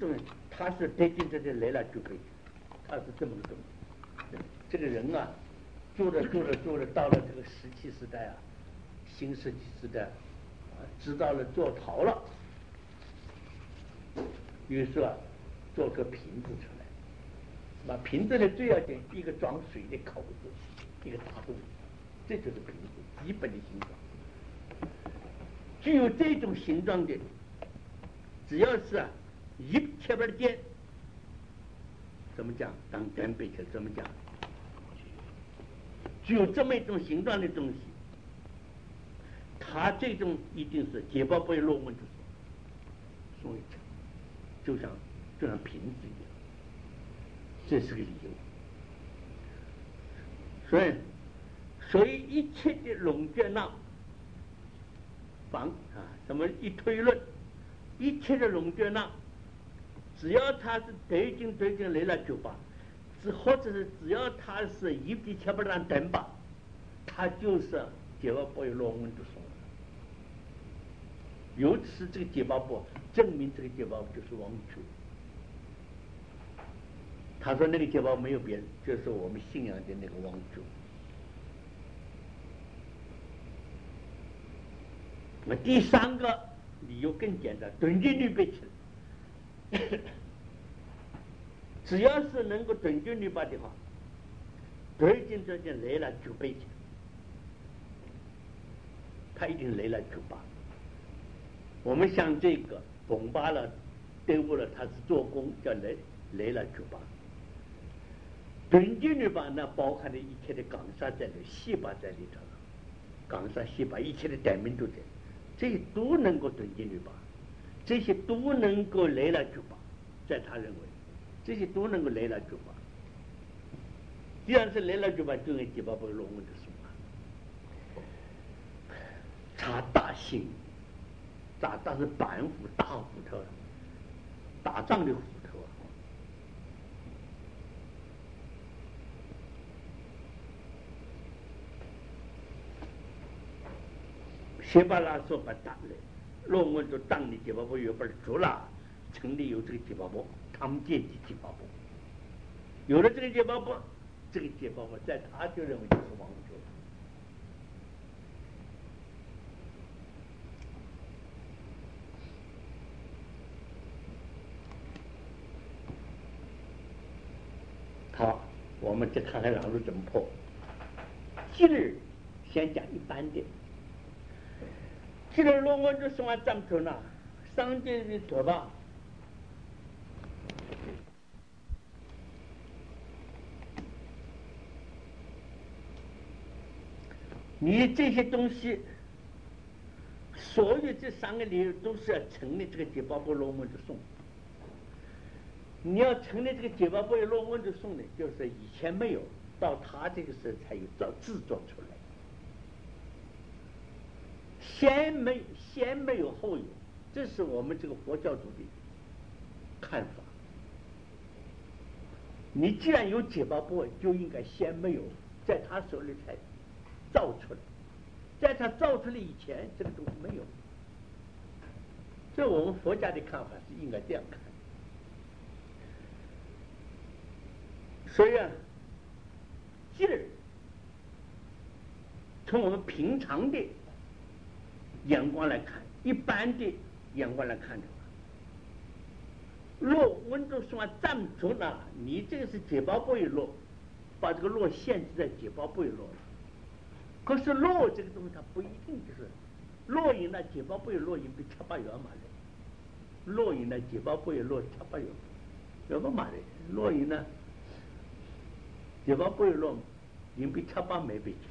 东西，他是得进这来了就可以，他是这么个东西。这个人啊，做着，到了这个17时代啊，新石器时代啊，知道了做陶了，于是啊，做个瓶子出来。把瓶子的最要紧，一个装水的口子，一个大洞，这就是瓶子基本的形状。具有这种形状的，只要是啊一切边尖，怎么讲？当干贝壳怎么讲？具有这么一种形状的东西，它这种一定是解剖不会落温就松一层，就像瓶子一样，这是个理由。所以一切的龙卷浪什么一推论，一切的龙卷浪，只要它是对进来了就罢，或者是只要它是一笔切不让等吧，它就是解剖不会落温就松了。由此这个解剖部证明这个解剖部就是王球。他说那个解剖没有别人，就是我们信仰的那个王球。那第三个理由更简单，准确率被起来。只要是能够准确率吧的话，对进这件来了就被起来，他一定来了就罢。我们像这个崩罢了、对误了，他是做工叫来了就罢。准确率吧，那包含了一切的港沙在里，细胞在里头了，港沙细胞一切的代名都在。这些都能够准确率吧，这些都能够来了就罢，在他认为，这些都能够来了就罢。既然是来了就罢，就跟解剖不会落温的松了。查大姓，大是板斧大斧头，打仗的斧头啊。谢巴拉说把打来，落温就当的解剖部有本足了，城里有这个解剖部，他们阶级解剖部，有了这个解剖部，这个解剖部在他就认为就是王球。好，我们再看看老师怎么破。今日先讲一般的。今日落温就送完占头呢，上节的头吧。你这些东西，所有这3个理由都是要成立这个解剖部落温就送。你要成立这个解剖部落温就送的，就是以前没有，到他这个时候才有制作出来。先没有后有，这是我们这个佛教徒的看法。你既然有解剖部，就应该先没有，在他手里才造出来，在他造出来以前，这个东西没有。这我们佛家的看法是应该这样看。所以啊，今儿从我们平常的眼光来看，一般的眼光来看的话，落温度算占足了，你这个是解剖部一落，把这个落限制在解剖部一落了。可是落这个东西它不一定就是落赢了，解剖部一落赢比7-8元嘛的，落赢了解剖部一落7-8元，有个嘛的，落赢呢解剖部一落赢比7-8没比起。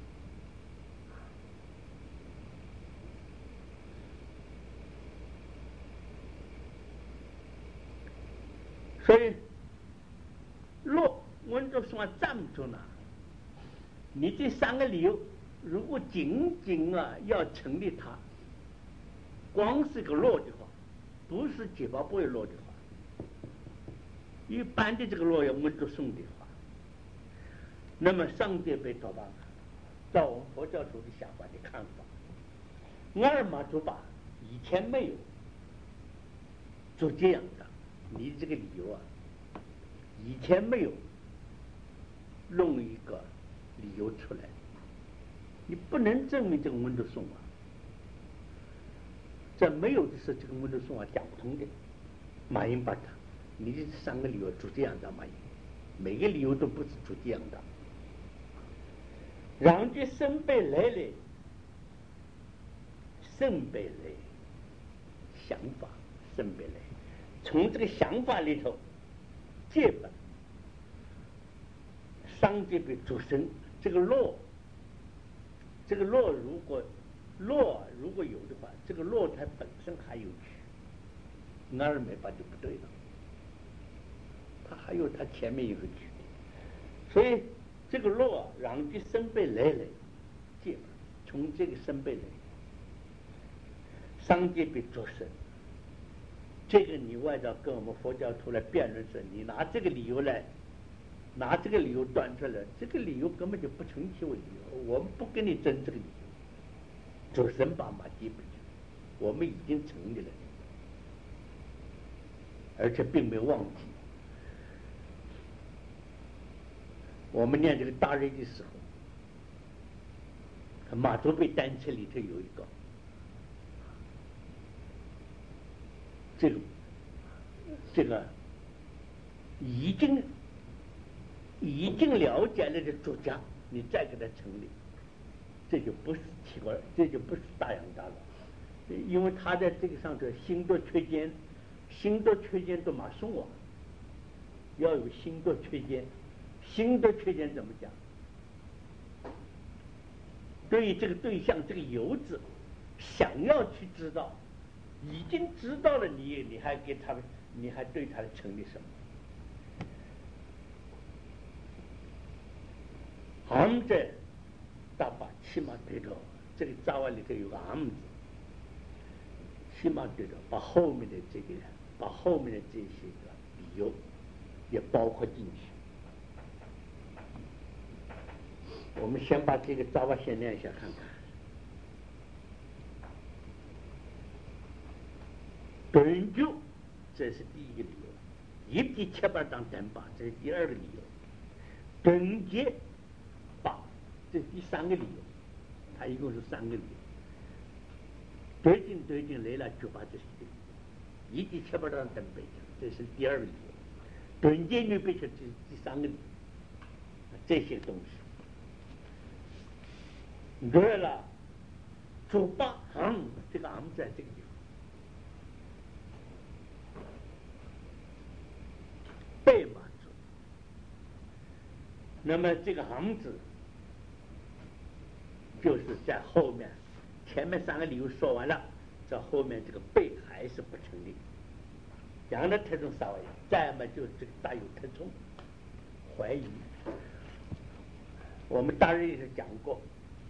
所以落温度算占住了，你这3个理由如果仅仅要成立它，光是个落的话，不是解剖部一落的话，一般的这个落要温度送的话，那么上界被找到了，照我们佛教徒的想法的看法，二马族吧以前没有做这样的， 你这个理由啊，以前没有弄一个理由出来，你不能证明这个温度送啊。在没有的时候，这个温度送啊讲不通的。马英把他，你这3个理由就这样的马英，每个理由都不是就这样的。让这生辈来了，生辈来想法，生辈来，从这个想法里头借本，商界被主生，这个落如果有的话，这个落它本身还有曲，那儿没法就不对了，它还有它前面有个曲，所以这个落让这生辈来借本，从这个生辈来，商界被主生，这个你外道跟我们佛教徒来辩论时，你拿这个理由端出来，这个理由根本就不成其为理由，我们不跟你争这个理由。主神把马基本我们已经成立了，而且并没有忘记。我们念这个大瑞的时候，马祖贝单车里头有一个这个已经了解了的主家，你再给他成立，这就不是奇怪，这就不是大洋大了，因为他在这个上头心多缺间都马送我，要有心多缺间怎么讲？对于这个对象这个游子，想要去知道，已经知道了你还给他们，你还对他的成立什么？俺在大把起码对着这个杂话里头有个俺字，起码对着把后面的这些个理由也包括进去。我们先把这个杂话先念一下看看。短句，这是第一个理由；一第七八当等把，这是第2个理由；短节把，这是第3个理由。它一共是3个理由。对劲来了就把这是一第七八当等北京，这是第2个理由；短节女北京，这是第3个理由。这些东西。对了，主把这个在这个地方，背马字。那么这个字就是在后面，前面3个理由说完了，在后面这个背还是不成立。两个特征稍微，再么就是这个带有特征怀疑。我们大日也是讲过。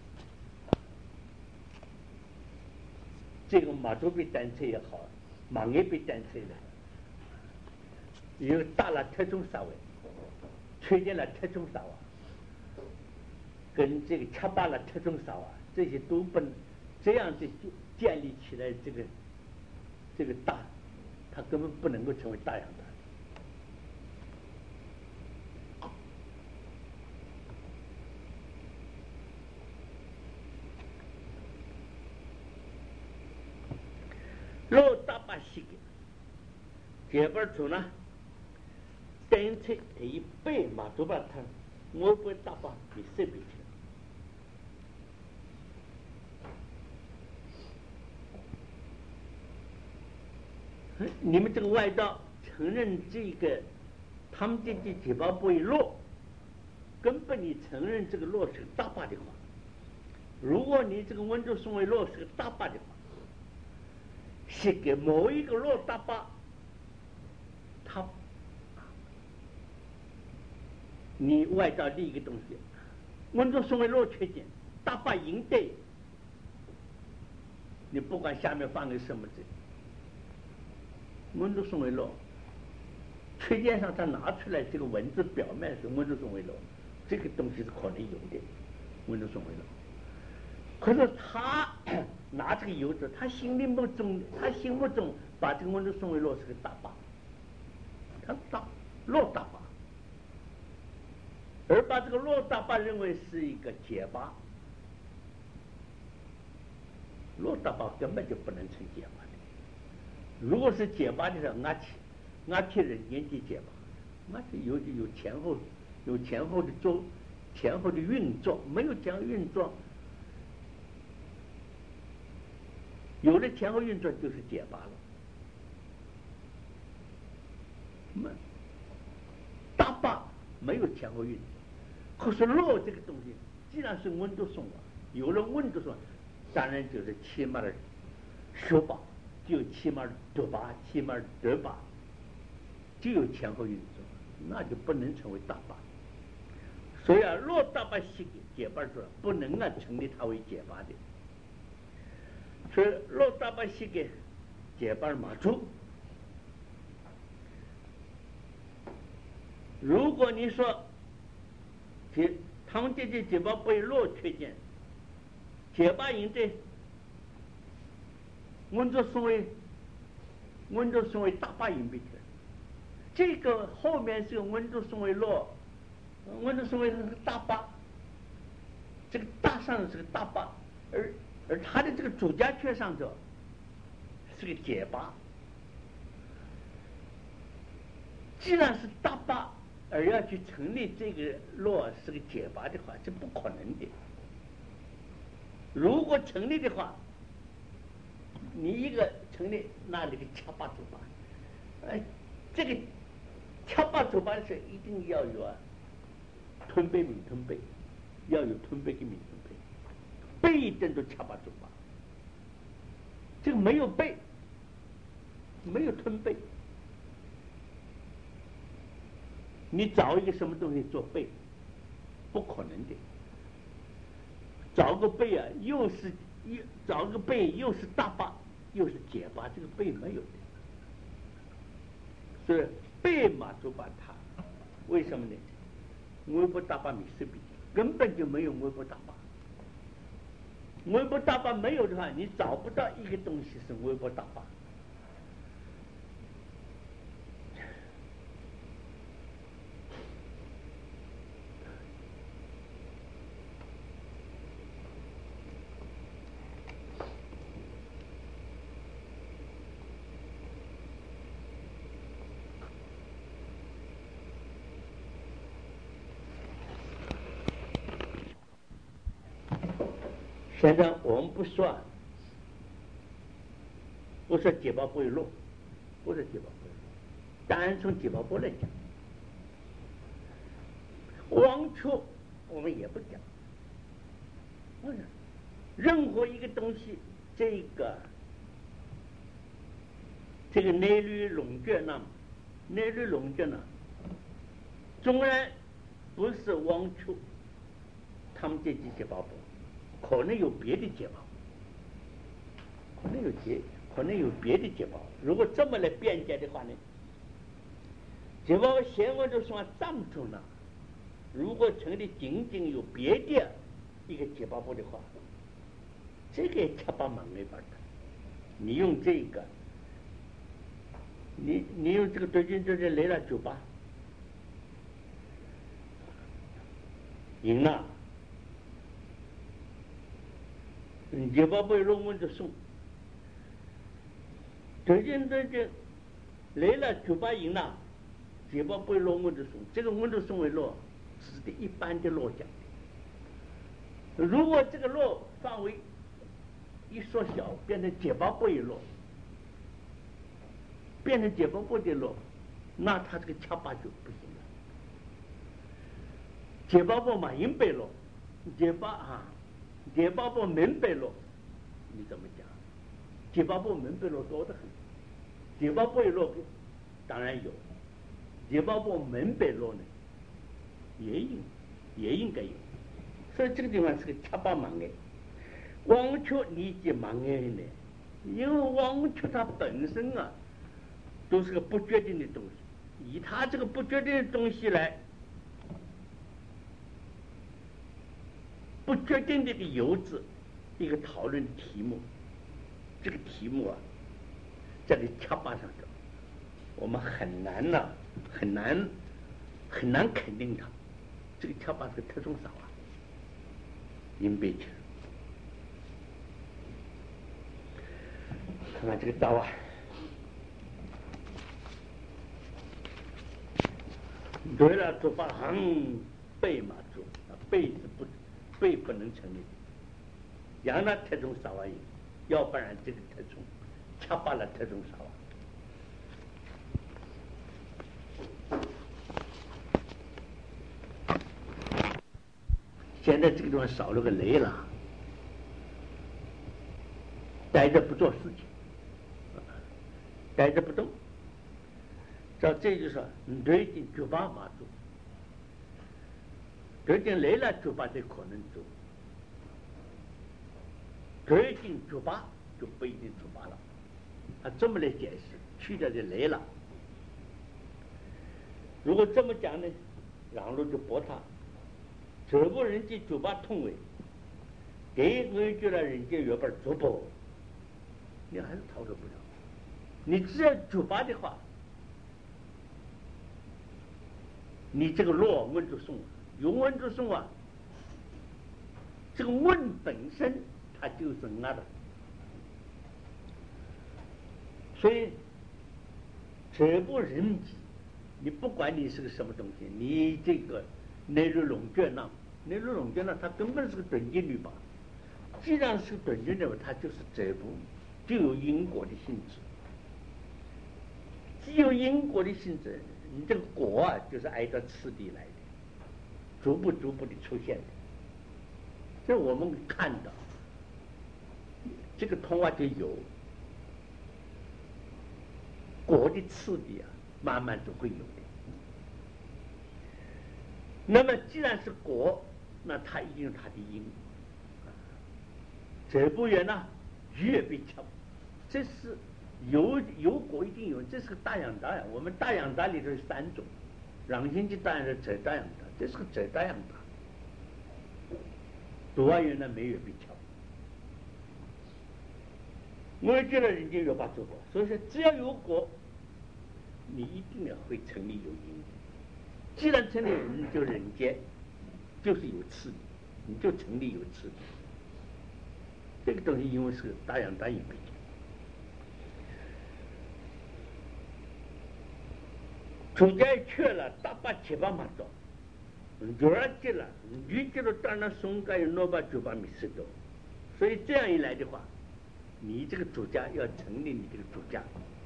这个马祖贝单车也好，马鞍贝单车的，有大了特种沙位，缺见了特种沙瓦，跟这个七八了特种沙瓦，这些都不这样子建立起来，这个大，它根本不能够成为大洋大。老大把西个，这本书呢，单车一背嘛，都把它，我不大把给设备起来。你们这个外道承认这个，他们这地方不会落，根本你承认这个落是个大把的话，如果你这个温州松为落是个大把的话。是给某一个落大巴，你外道立一个东西，温州松为落缺点，大巴赢对，你不管下面放个什么字，温州松为落，缺点上他拿出来这个文字表面是温州松为落，这个东西是可能有的，温州松为落。可是他拿这个油子，他心目中把这个温州松为落是个大坝， 它是洛大巴，而把这个洛大巴认为是一个结巴，洛大巴根本就不能成结巴的。如果是结巴的，阿切人间的结巴，那是有前后的前后的运作，没有这样运作，有了前后运作就是结巴了。大巴没有前后运作，可是洛这个东西，既然是温度送啊，有了温度送，当然就是起码的学巴，就起码德巴，起码德巴，就有前后运作，那就不能成为大巴。所以啊，洛大巴西结巴出来，不能啊成立它为结巴的。所以洛大巴西给结巴马出。如果你说他们这些结巴被洛缺见，结巴营的温度送为大巴营被这个后面是个温度送为洛，温度送为大巴，这个大上是个大巴，而它的这个主家缺上头是个结巴。既然是大巴，而要去成立这个洛是个结巴的话，这不可能的。如果成立的话，你一个成立那里个恰巴走巴，这个恰巴走巴的时候一定要有吞背闽吞背，要有吞背跟闽吞背，背一定都恰巴走巴。这个没有背，没有吞背。你找一个什么东西做背，不可能的。找个背啊，找个背又是大巴又是结巴，这个背没有的。所以背嘛就把它，为什么呢？微波大巴米是比根本就没有微波大巴。微波大巴没有的话，你找不到一个东西是微波大巴。现在我们不说结巴不会落，不是结巴不会落，单从结巴不来讲，王球我们也不讲。任何一个东西，这个内律龙卷呢，纵然不是王球，他们这几结巴不。可能有别的结巴，可能有别的结巴。如果这么来辩解的话呢，结巴先我就说藏中呢，如果成立仅仅有别的一个结巴部的话，这个恰巴蛮没法的。你用这个，你用这个德军这来了98，赢了。结巴被论文的送，德军来了98赢了，结巴被论文的送，这个温度送为洛，指的一般的洛讲。如果这个洛范围一缩小，变成结巴被洛，变成结巴被的洛，那他这个恰巴就不行了。结巴被马英被洛，结巴部门北落，你怎么讲？结巴部门北落多得很，结巴部落当然有，结巴部门北落呢也应该有，所以这个地方是个恰巴盲哎。王球理解盲哎呢，因为王球它本身啊都是个不决定的东西，以它这个不决定的东西来。不决定这个由子一个讨论的题目，这个题目啊，在这恰巴上头，我们很难很难肯定它。这个跳靶是特种少啊，银白球。看看这个刀啊，对了，做法横背嘛做，背不能成立，让那特种少啊，要不然这个特种掐罢了特种少啊。现在这个地方少了个雷了，待着不做事情，待着不动。照这就说，对进绝把嘛做，对进雷了绝把这可能做，对进绝把就不一定绝把了。他这么来解释，去掉这雷了。如果这么讲呢，让路就驳他。这部人家绝把通位，给我觉得人家有本做不，你还是逃脱不了。你只要绝把的话，你这个落问就送，有问就送啊。这个问本身它就是那的，所以这部人机，你不管你是个什么东西，你这个内陆龙卷呢，它根本是个准经律吧。既然是准经律吧，它就是这部就有因果的性质。既有因果的性质，你这个果啊，就是挨着次第来的，逐步的出现的。这我们看到这个童话就有果的次第啊，慢慢就会有的。那么既然是果，那它一定有它的因。这部人呢，越被强，这是有果一定有，这是个大养大呀。我们大养大里头有3种，让心机当然是这大养大，这是个这大养大。多少人呢没有被强，我也觉得人家有把做过，所以说只要有果，你一定要会成立有因。既然成立有因，就人间就是有次第，你就成立有次第。这个东西因为是大养大因被出家去了大把7、8码多，有人接了，你接了当然松开有把9、8米10多，所以这样一来的话，你这个主家要成立你这个主家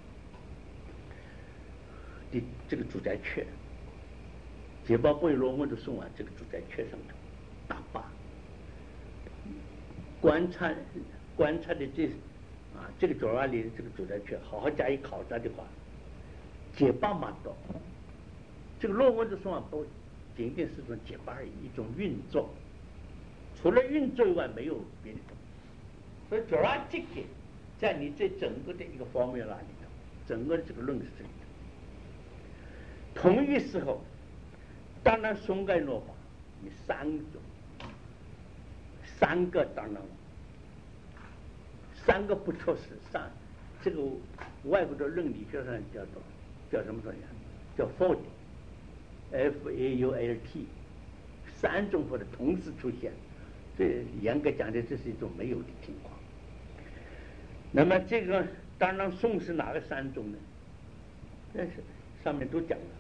的这个主家缺，解报不罗问就送往这个主家缺上头大坝，观察的这个角里的这个主家缺，好好加以考察的话，解报嘛多，这个罗问就送往不仅仅是种解报而已，一种运作，除了运作以外没有别的东西。所以角这个在你这整个的一个方面那里头，整个这个论述里头，同一时候，当然松开罗法，你3个当然3个不错是这个外国的论理学上叫什么东西？叫 fault，F-A-U-L-T， 3种或者同时出现，这严格讲的这是一种没有的情况。那么这个当然宋是哪个3种呢？但是上面都讲了。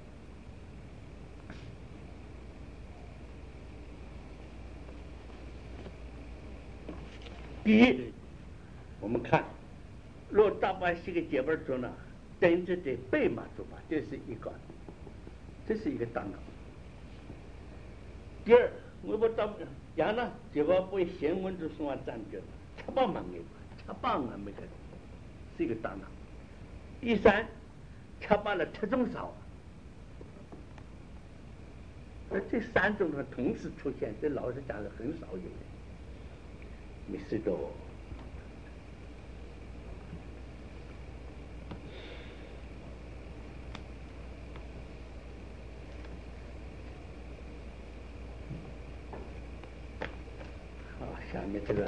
第一，我们看若大把这个结本中呢，等着的背嘛做吧，这是一个当然。第二，我不到讲呢，结果不新闻就说占据了，7、8万个，7、8万没个，是一个当然。第三，7、8了特种少，这3种呢同时出现，这老实讲是很少有的。没事的。好，下面这个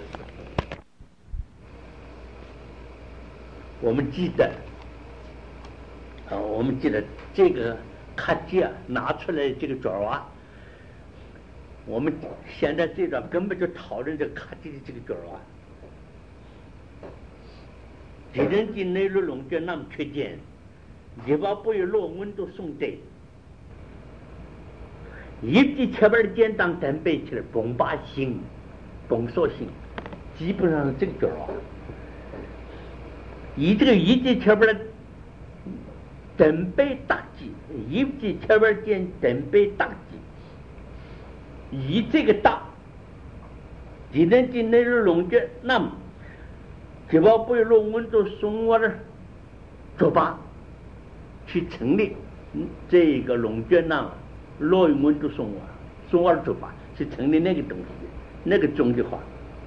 我们记得这个卡机啊拿出来这个爪哇，我们现在这段根本就讨论这卡机的这个爪哇。敌人的内陆龙卷那么缺点，你把不有落温度送对，一级切板简单单背起来，崩把性、崩缩性，基本上是这个角啊。以这个一级切板单背大击，一级切板简单背大击，以这个大，敌人的内陆龙卷那么。只把不有落温度送我的作罢，去成立这个龙卷呐，落温度送我的作罢，去成立那个东西，那个中的话，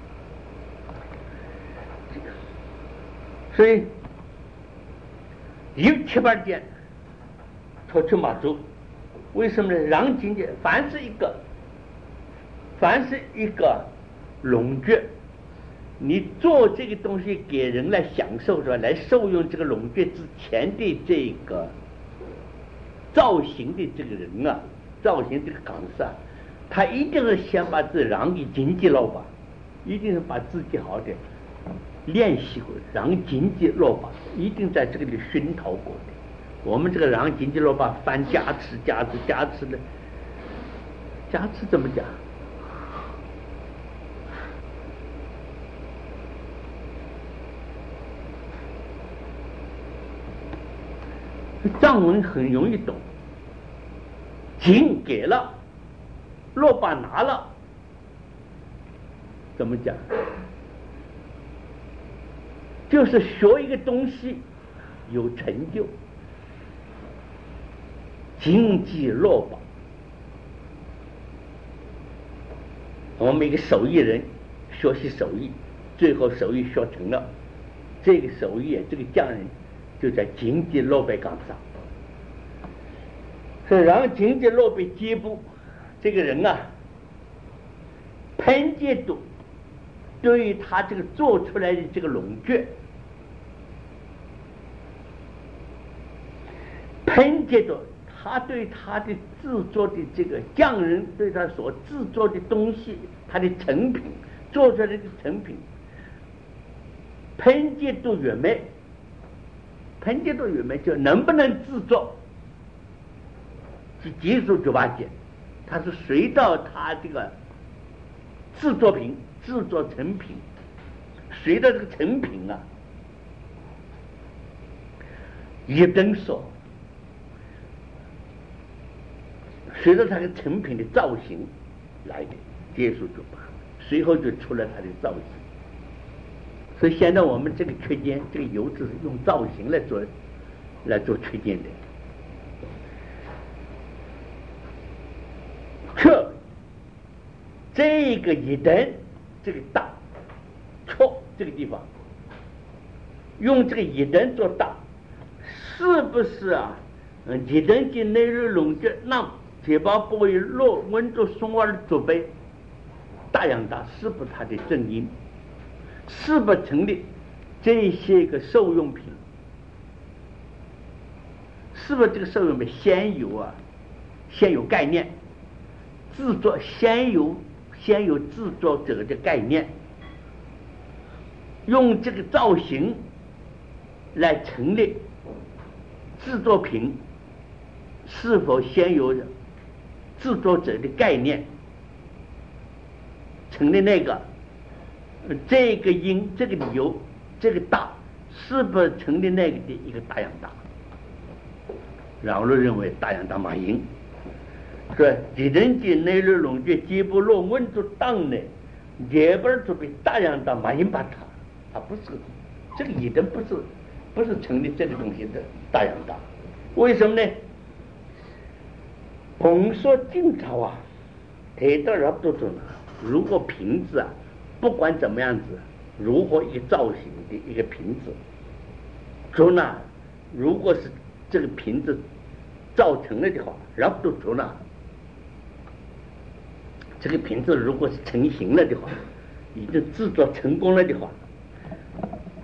所以有七八件出去马祖，为什么呢？让境界，凡是一个龙卷。你做这个东西给人来享受是吧？来受用这个龙卷之前的这个造型的这个人啊，造型这个港式啊，他一定是先把自己让给经济老板，一定是把自己好的练习过，让经济老板一定在这个里熏陶过的。我们这个让经济老板翻加持的，加持怎么讲？藏文很容易懂，经给了，落把拿了，怎么讲？就是学一个东西有成就，经济落把。我们一个手艺人学习手艺，最后手艺学成了，这个手艺这个匠人就在经济落背岗上。所以让经济落背接步这个人啊，潘杰度对于他这个做出来的这个龙卷，潘杰度他对他的制作的这个匠人对他所制作的东西，他的成品做出来的成品，潘杰度圆满，潘杰度圆满就能不能制作？技术就把解，它是随到它这个制作品、制作成品，随着这个成品啊，一等说，随着它的成品的造型来的技术就把，随后就出了它的造型。所以现在我们这个缺件，这个油脂是用造型来做缺件的。这个一等，这个大，错这个地方，用这个一等做大，是不是啊？一等的内陆龙卷，那铁包不会落温度松瓦的左背，大洋大，是不是它的正因？是不是成立这些个受用品？是不是这个受用品先有概念？制作先有制作者的概念，用这个造型来成立制作品，是否先有制作者的概念？成立那个这个因，这个理由，这个大，是不是成立那个的一个大洋大？然后认为大洋大马因。说敌人的内陆龙卷基不落温度当呢，这边就被大洋大马因把它不是这个一定不是成立这个东西的大洋大，为什么呢？红说晋朝啊，提到了多种，如果瓶子啊，不管怎么样子，如何一个造型的一个瓶子，说呢，如果是这个瓶子造成了的话，然后都说呢。这个瓶子如果是成型了的话，已经制作成功了的话，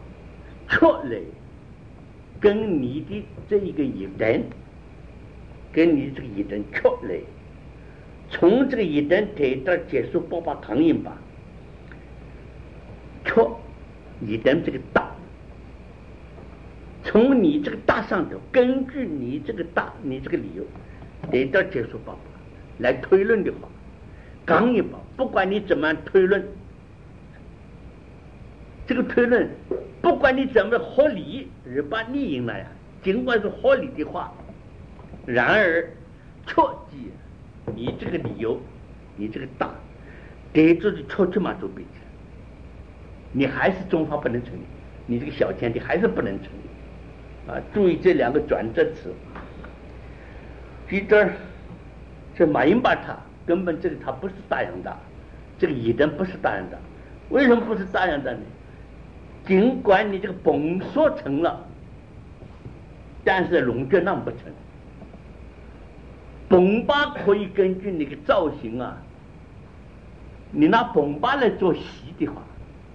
错嘞，跟你的这一个一人跟你这个一等确来，从这个一等推到结束爆发抗引吧，确一等这个大，从你这个大上头，根据你这个大，你这个理由推到结束爆发来推论的话，抗引吧，不管你怎么推论，这个推论不管你怎么合理，日把你赢了呀，尽管是合理的话，然而确记你这个理由，你这个大得住的确确嘛就背起来，你还是中法不能成立，你这个小前提还是不能成立啊！注意这两个转折词，记得这马英巴他根本这个他不是大洋大，这个一等不是大洋大，为什么不是大洋大呢？尽管你这个本说成了，但是龙卷浪不成。本把可以根据那个造型啊，你拿本把来做习的话，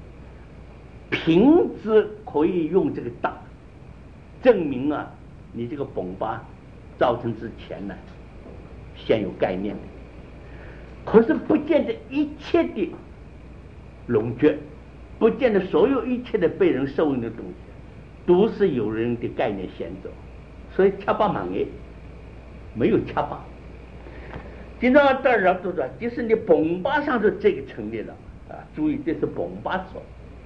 瓶子可以用这个大证明啊，你这个本把造成之前呢，先有概念的。可是不见得一切的龙卷，不见得所有一切的被人受用的东西，都是有人的概念先走，所以恰巴满哎，没有恰巴。今朝到这儿都说，即使你本把上头这个成立了啊，注意这是本把说。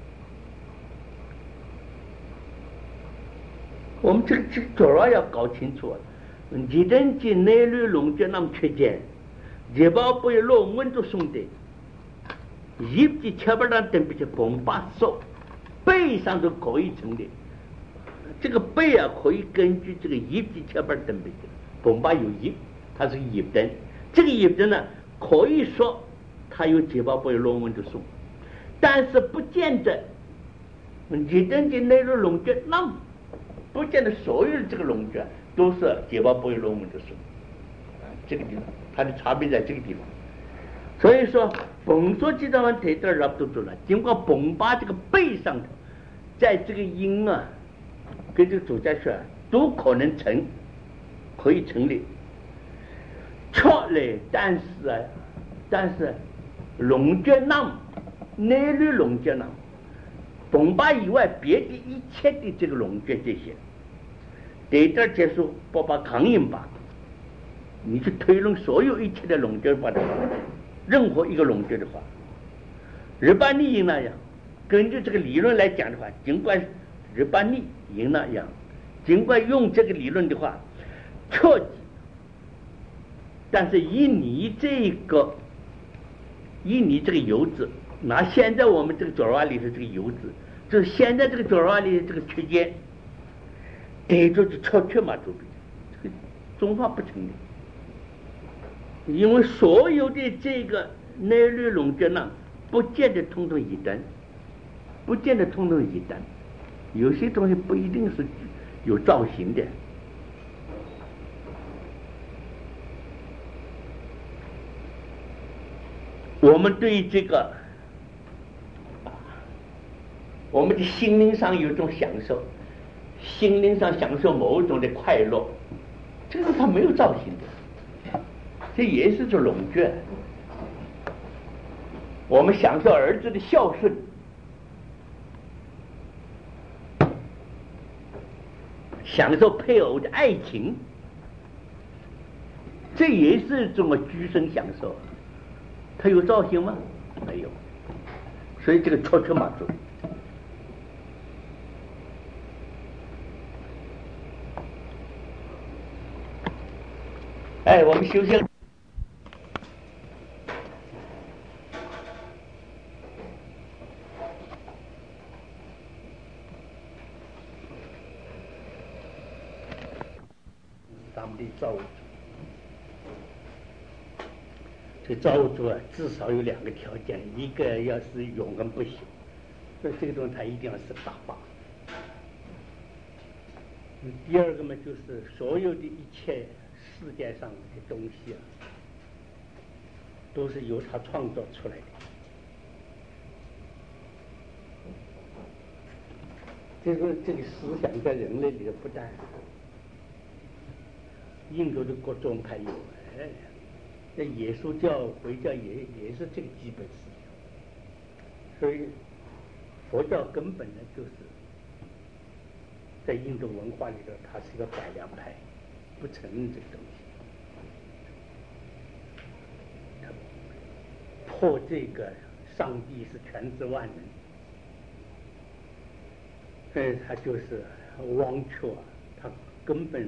我们这个主要要搞清楚啊，一等级内律龙卷那么缺见，热包不落温度送的，一级切不上等比起本把说，背上都可以成立。这个背啊，可以根据这个一级切不等比起，本把有一，它是一等。这个一等呢，可以说它有解包不有论文的书，但是不见得一等级内陆龙卷，那不见得所有的这个龙卷都是解包不有论文的书啊，这个地方它的差别在这个地方。所以说本说这张提到了都做了，尽管本把这个背上头，在这个音啊跟这个主家学都可能成，可以成立。确嘞，但是龙卷浪内律龙卷浪，本把以外别的一切的这个龙卷这些，得到结束不把抗引吧，你去推论所有一切的龙卷法的话，任何一个龙卷的话，日巴逆赢那样，根据这个理论来讲的话，尽管日巴逆赢那样，尽管用这个理论的话，确记。但是以你这个游子，拿现在我们这个角儿里的这个游子，就是现在这个角儿里的这个区间，得着就确嘛周边，这个中法不成立，因为所有的这个内律龙卷呢，不见得通通一等，不见得通通一等，有些东西不一定是有造型的。我们对这个，我们的心灵上有一种享受，心灵上享受某一种的快乐，这个它没有造型的，这也是种龙卷。我们享受儿子的孝顺，享受配偶的爱情，这也是一种居生享受。它有造型吗？没有，所以这个确嘛做。哎，我们休息了。咱们的造物主。这造物主啊，至少有两个条件，一个要是永恒不朽，所以这个东西它一定要是大把。第二个嘛，就是所有的一切世界上的东西啊，都是由他创造出来的。这个思想在人类里头不但印度的各宗派有，哎，那耶稣教、回教也是这个基本思想。所以佛教根本呢，就是在印度文化里头，它是一个改良派，不承认这个东西。破这个上帝是全知万能，他就是妄求啊，他根本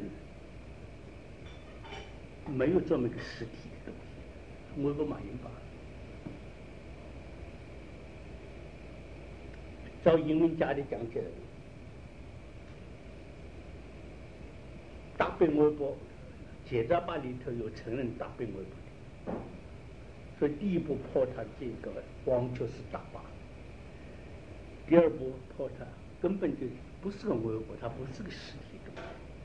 没有这么一个实体的东西，我不满意吧？照英文家里讲起来，大本微波解扎巴里头有承认大本微波的，所以第一步破他这个妄求是大巴，第二步破他根本就不是个微波，它不是个实体的东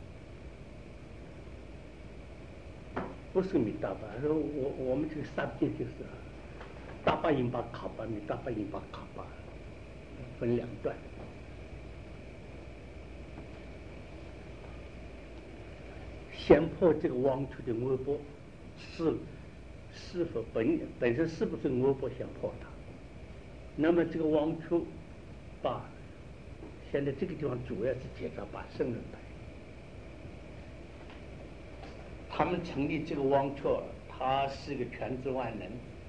西，不是个米大巴。说我们这个三界就是大巴音巴卡巴米大巴音巴卡巴分两段。先破这个妄求的微波是否本身是不是微波先破它？那么这个妄求把现在这个地方主要是解扎巴圣人派，他们成立这个妄求，他是个全知万能。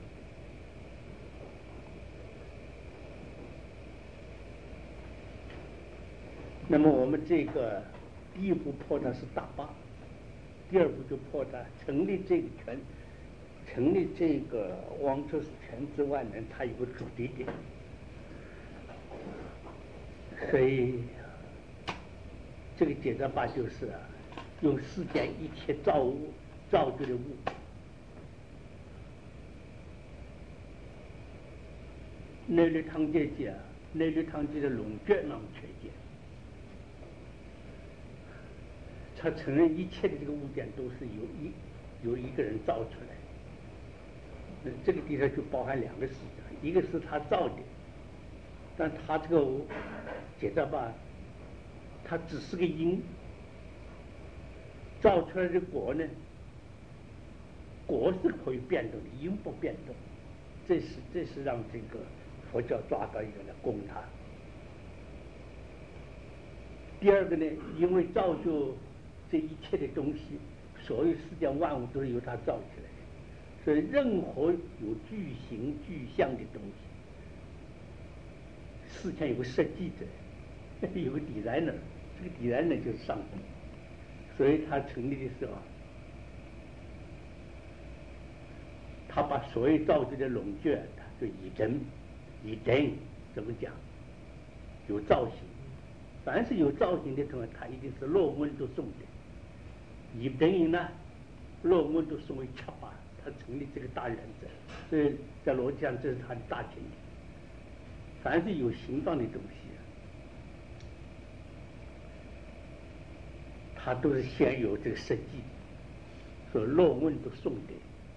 那么我们这个第一步破它是大巴，第二步就破它成立这个妄求是全知万能，它有个主题点。所以这个解扎巴就是用世间一切造就的物，内律汤界界，内律汤界的龙卷囊缺界，他承认一切的这个物件都是由一个人造出来。这个地方就包含两个思想，一个是他造的，但他这个解扎巴，它只是个因，造出来的果呢，果是可以变动的，因不变动。这是让这个佛教抓到一个来供他。第二个呢，因为造就这一切的东西，所有世间万物都是由他造起来的，所以任何有具形具象的东西，事前有个设计者，有个designer，这个designer就是上帝。所以他成立的时候，他把所有造就的龙卷，他就以真怎么讲？有造型，凡是有造型的东西，它一定是落温度送的。以真呢，落温度送为七八，他成立这个大原则。所以在逻辑上，这是他的大前提。凡是有形状的东西，它都是先有这个设计，所以落温度送的。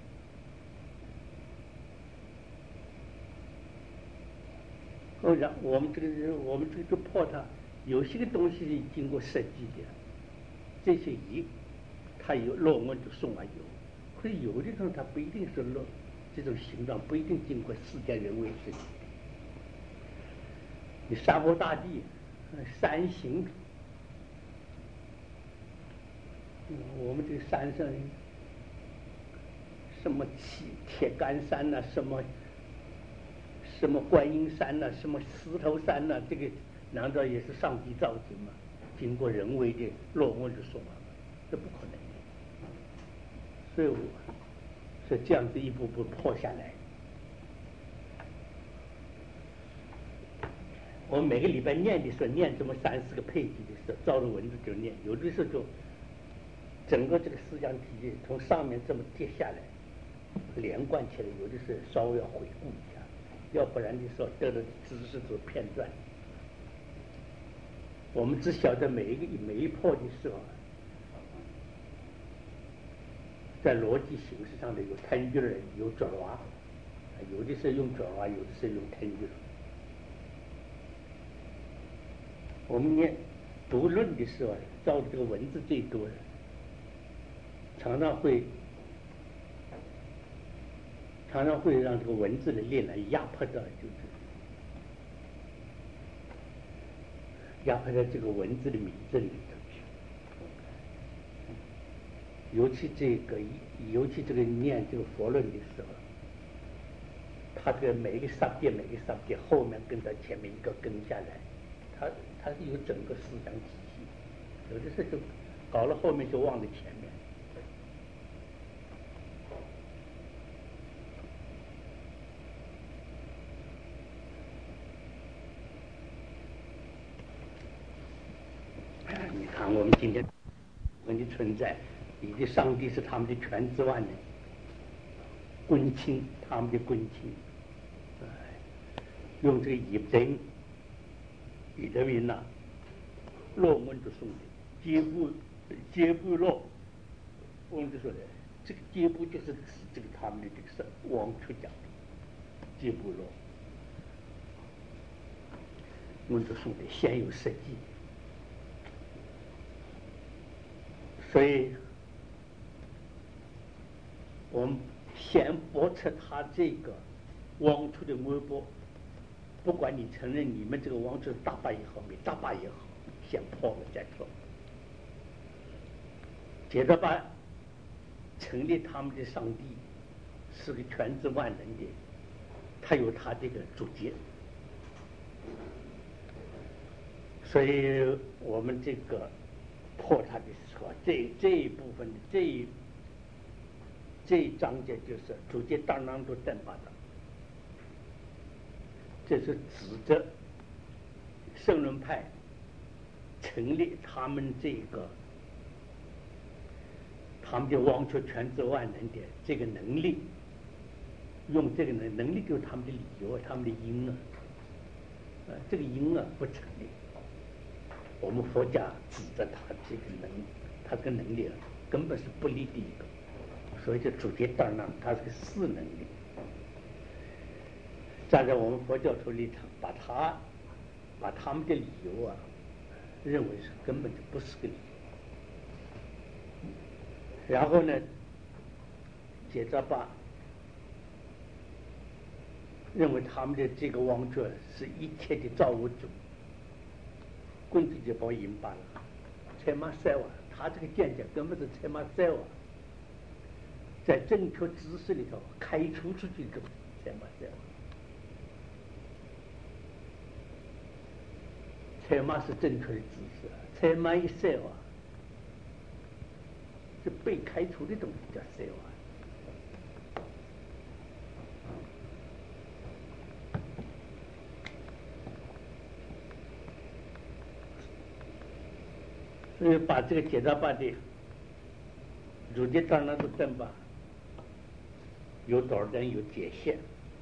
我们这个就破它，有些个东西是经过设计的，这些它有落温度送而有，可是有的东西它不一定是这种形状不一定经过世间人为设计。你山河大地，山形，我们这个山上什么铁杆山呐、什么观音山呐、什么石头山呐、这个难道也是上帝造的吗？经过人为的落温的说法，这不可能的。所以这样子一步步破下来。我们每个礼拜念的时候，念这么3、4个配题的时候，照着文字就念，有的时候就整个这个思想体系从上面这么跌下来，连贯起来，有的是稍微要回顾一下，要不然的时候得的知识都是片段。我们只晓得每一破的时候，在逻辑形式上的有tension人，有转娃，有的是用转娃，有的是用tension。我们读论的时候，照这个文字最多的， 常常会让这个文字的力量压迫到这个文字的名字里头去。尤其这个念这个佛论的时候，他这个每一个subject后面跟到前面一个跟下来，他是有整个思想体系，有的时候就搞了后面就忘了前面。你看我们今天我们的存在，你的上帝是他们的全知万能，君亲，他们的君亲，用这个业真以德云呐，罗文就说的接部落，我们就说的这个接部就是指这个他们的这个是王出讲的接部落，我们就说的先有实际。所以我们先驳斥他这个王出的微博，不管你承认你们这个王出是大坝也好，没大坝也好，先破了再说。接着把成立他们的上帝是个全知万能的，他有他这个主见，所以我们这个破他的时候，这一部分的这一章节就是主见当然都正把的，这是指着圣论派成立他们的王出全知万能的这个能力，用这个能力就是他们的理由，他们的因啊，这个因啊不成立。我们佛家指着他这个能力啊，根本是不利的一个，所以就主见当然它是个势能力。站在我们佛教徒立场，把他们的理由啊，认为是根本就不是个理由。然后呢，接着认为他们的这个王者是一切的造物主，棍子就把我引罢了，才马塞瓦，他这个见解根本是才马塞瓦，在正确知识里头开除出去的才马塞瓦。才马是正确的知识，才马一塞瓦是被开除的东西叫塞瓦。所以把这个解答办的主题当然是正吧，有多少人有界限。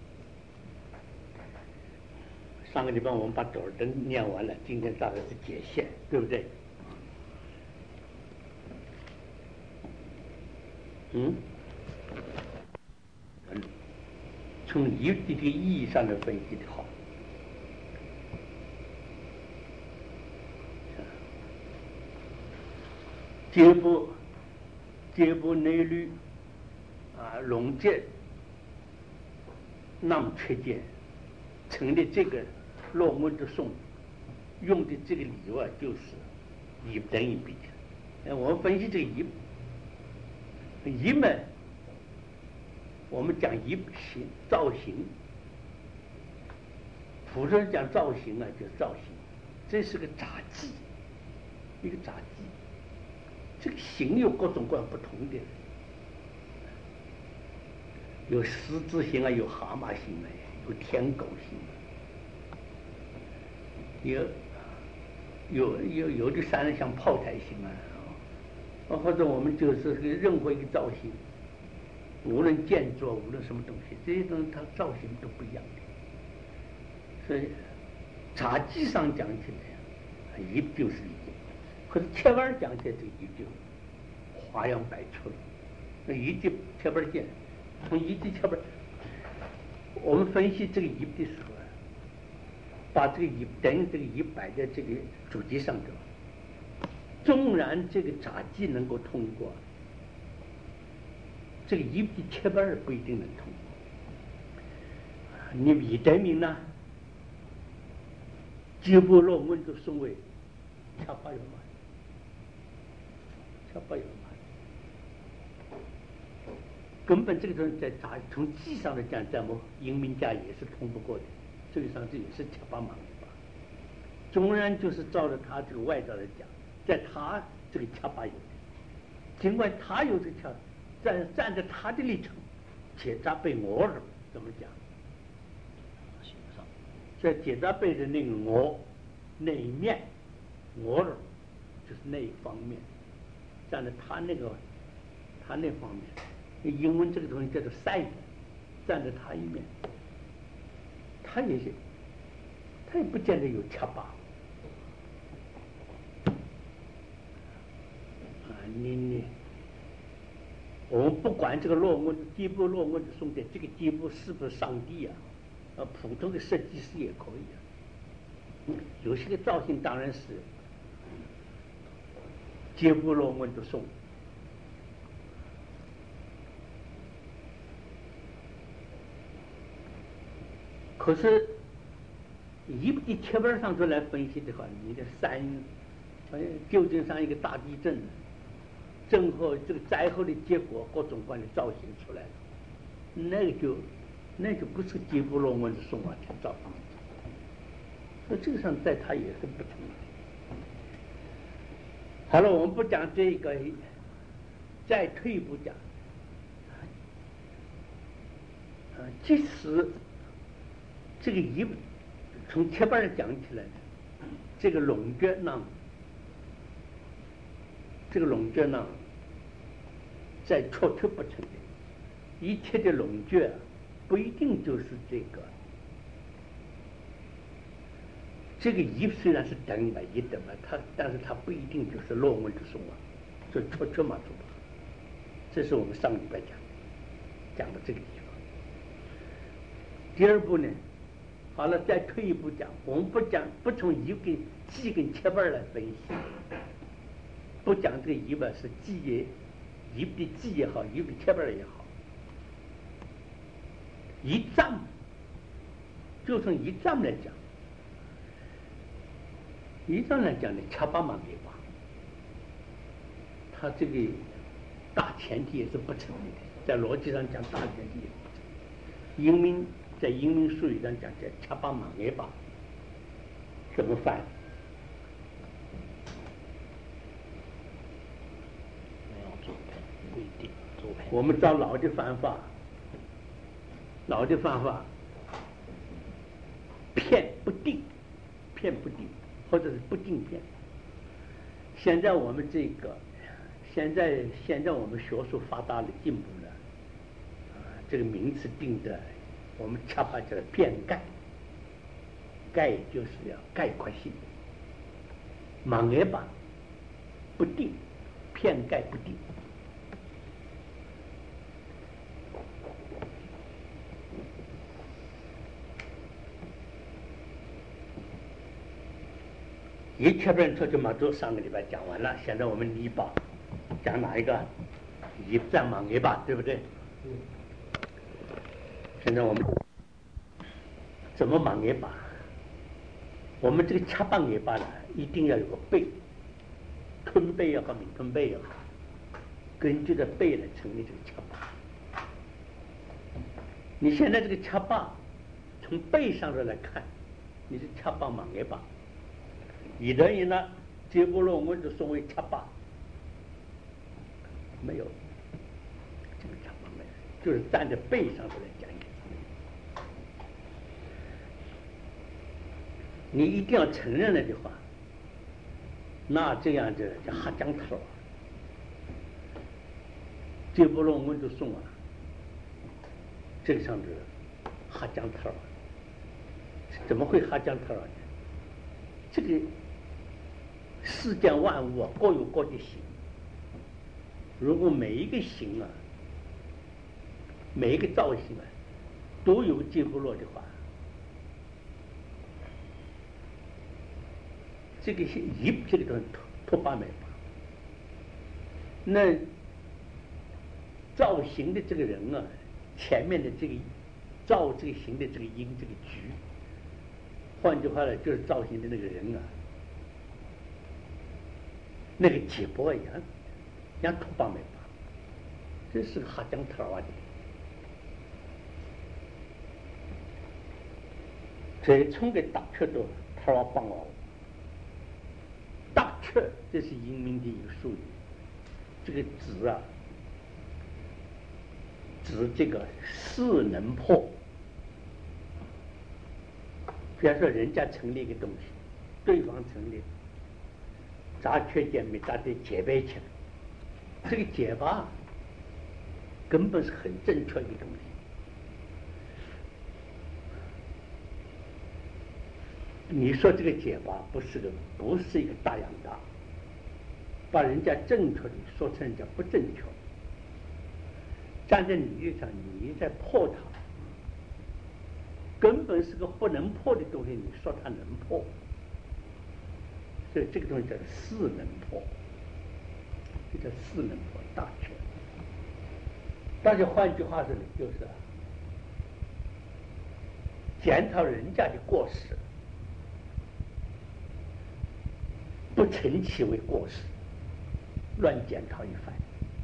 上个礼拜我们把多少人念完了，今天大概是界限，对不对？从一的这个意义上的分析的话，接部内律龙界那么缺见，成立这个论文的颂用的这个理由啊，就是一等于比。我们分析这个一嘛，我们讲一形造型，普通人讲造型啊，就是造型，这是个杂技，一个杂技。这个形有各种各样不同的，有狮子形啊，有蛤蟆形啊，有天狗形啊，有的山人像炮台形啊，或者我们就是任何一个造型，无论建筑无论什么东西，这些东西它造型都不一样的。所以杂技上讲起来一就是一个，可是切弯讲起来这一就花样百出了。那一的切弯线，从一的切弯，我们分析这个一的时候啊，把这个一等这个一摆在这个主题上头，纵然这个杂技能够通过， 这个一笔切板不一定能通。你李德明呢？吉波罗温都送为恰巴有嘛，恰巴有嘛，根本这个东西在查从记上来讲，咱们英明家也是通不过的，这个上这也是恰巴嘛。纵然就是照着他这个外道来讲，在他这个恰巴有的，尽管他有这个恰，站在他的立场，且他被我了怎么讲？在铁扎背的那个我那一面，我就是那一方面，站在他那方面，英文这个东西叫做 side， 站在他一面，他也不见得有恰巴啊，我们不管这个洛温基部洛温的送的这个基部是不是上帝啊？普通的设计师也可以啊，有些个造型当然是基部洛温的送，可是一贴板上头来分析的话，你的旧金山一个大地震，震后这个灾后的结果，各种各样的造型出来了，那就不是基部洛温的送往去造型，所以这个上在他也是不成的。好了，我们不讲这个，再退一步讲，即使这个从贴板上讲起来，这个龙角囊，在确不成的，一贴的龙角不一定就是这个一虽然是等嘛一等嘛，但是它不一定就是洛温的送啊，这确嘛做不好。这是我们上礼拜讲的这个地方。第二步呢，好了，再退一步讲，我们不从记跟切板来分析，不讲这个一吧是一笔记也好，一笔切板也好，一站就从一站来讲。一站来讲呢，恰巴嘛没吧，他这个大前提也是不成立的，在逻辑上讲大前提也不成立。在英明术语上讲叫恰巴嘛没吧，怎么翻？ 没有左偏，不一定左偏。 我们照老的方法，骗不定，或者是不定骗。现在我们现在我们学术发达了，进步了，这个名词定的，我们恰巴叫变概，概就是要概括性，盲眼吧不定，骗概不定。一切本出去嘛，都上个礼拜讲完了。现在我们泥巴讲哪一个？一站嘛泥巴，对不对？现在我们怎么嘛泥巴？我们这个恰巴泥巴呢，一定要有个背，吞背也好，米吞背也好，根据着背来成立这个恰巴。你现在这个恰巴从背上头来看，你是恰巴嘛泥巴。有的人呢，结果论文就送为恰巴，没有，这个恰巴没有，就是站在背上头来讲一个。你一定要承认了的话，那这样就叫哈江头，结果论文就送啊，这个上头哈江头，怎么会哈江头呢？这个世间万物啊，各有各的形。如果每一个形啊，每一个造型啊，都有结不落的话，这个这个东西脱八没法。那造型的这个人啊，前面的这个造这个型的这个因这个局，换句话呢，就是造型的那个人啊，那个结波一样，像土巴没吧，这是个哈江特尔瓦的。这从个大缺多特尔瓦帮我，大缺这是英明的一个术语，这个字啊。指这个势能破，比方说人家成立一个东西，对方成立，咱缺点没咱得结拜起来，这个结巴根本是很正确的东西。你说这个结巴不是一个大洋大，把人家正确的说成人家不正确。站在你立场，你在破它，根本是个不能破的东西，你说它能破，所以这个东西叫势能破，这叫势能破大权。大家换句话说呢，就是检讨人家的过失，不称其为过失，乱检讨一番。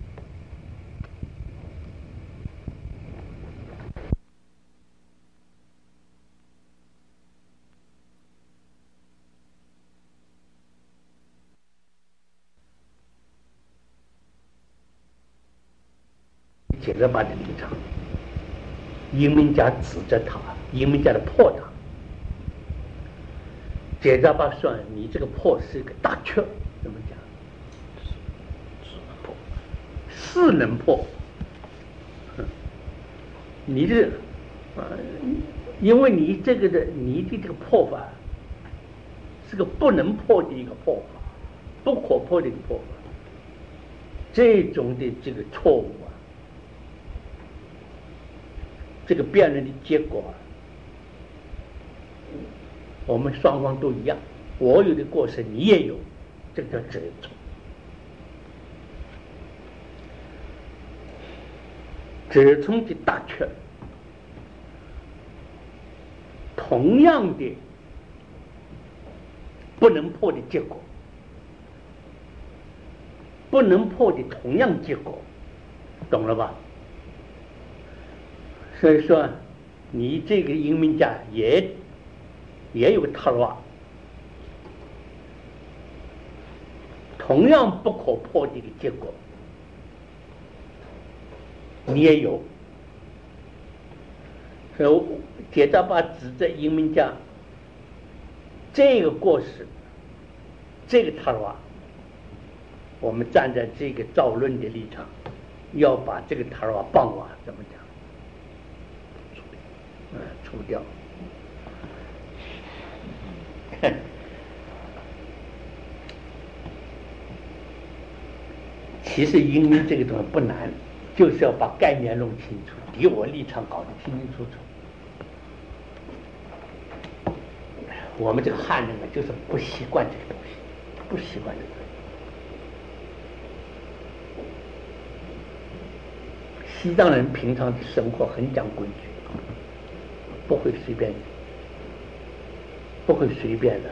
解热巴的立场，英明家指责他，英明家的破他。解热巴说：“你这个破是一个大缺，怎么讲？势能破，你这因为你这个你的这个破法是个不能破的一个破法，不可破的一个破法，这种的这个错误啊。”这个辩论的结果啊，我们双方都一样，我有的过失你也有，这个叫折冲。折冲的大缺，同样的不能破的结果，不能破的同样结果，懂了吧？所以说，你这个英明家也有个特尔，同样不可破的一个结果，你也有。所以解扎巴指责英明家这个过失，这个特尔，我们站在这个造论的立场，要把这个特尔棒啊怎么讲？除掉。其实英明这个东西不难，就是要把概念弄清楚，离我立场搞得清清楚楚。我们这个汉人啊，就是不习惯这个东西，不习惯这个东西。西藏人平常的生活很讲规矩。不会随便的，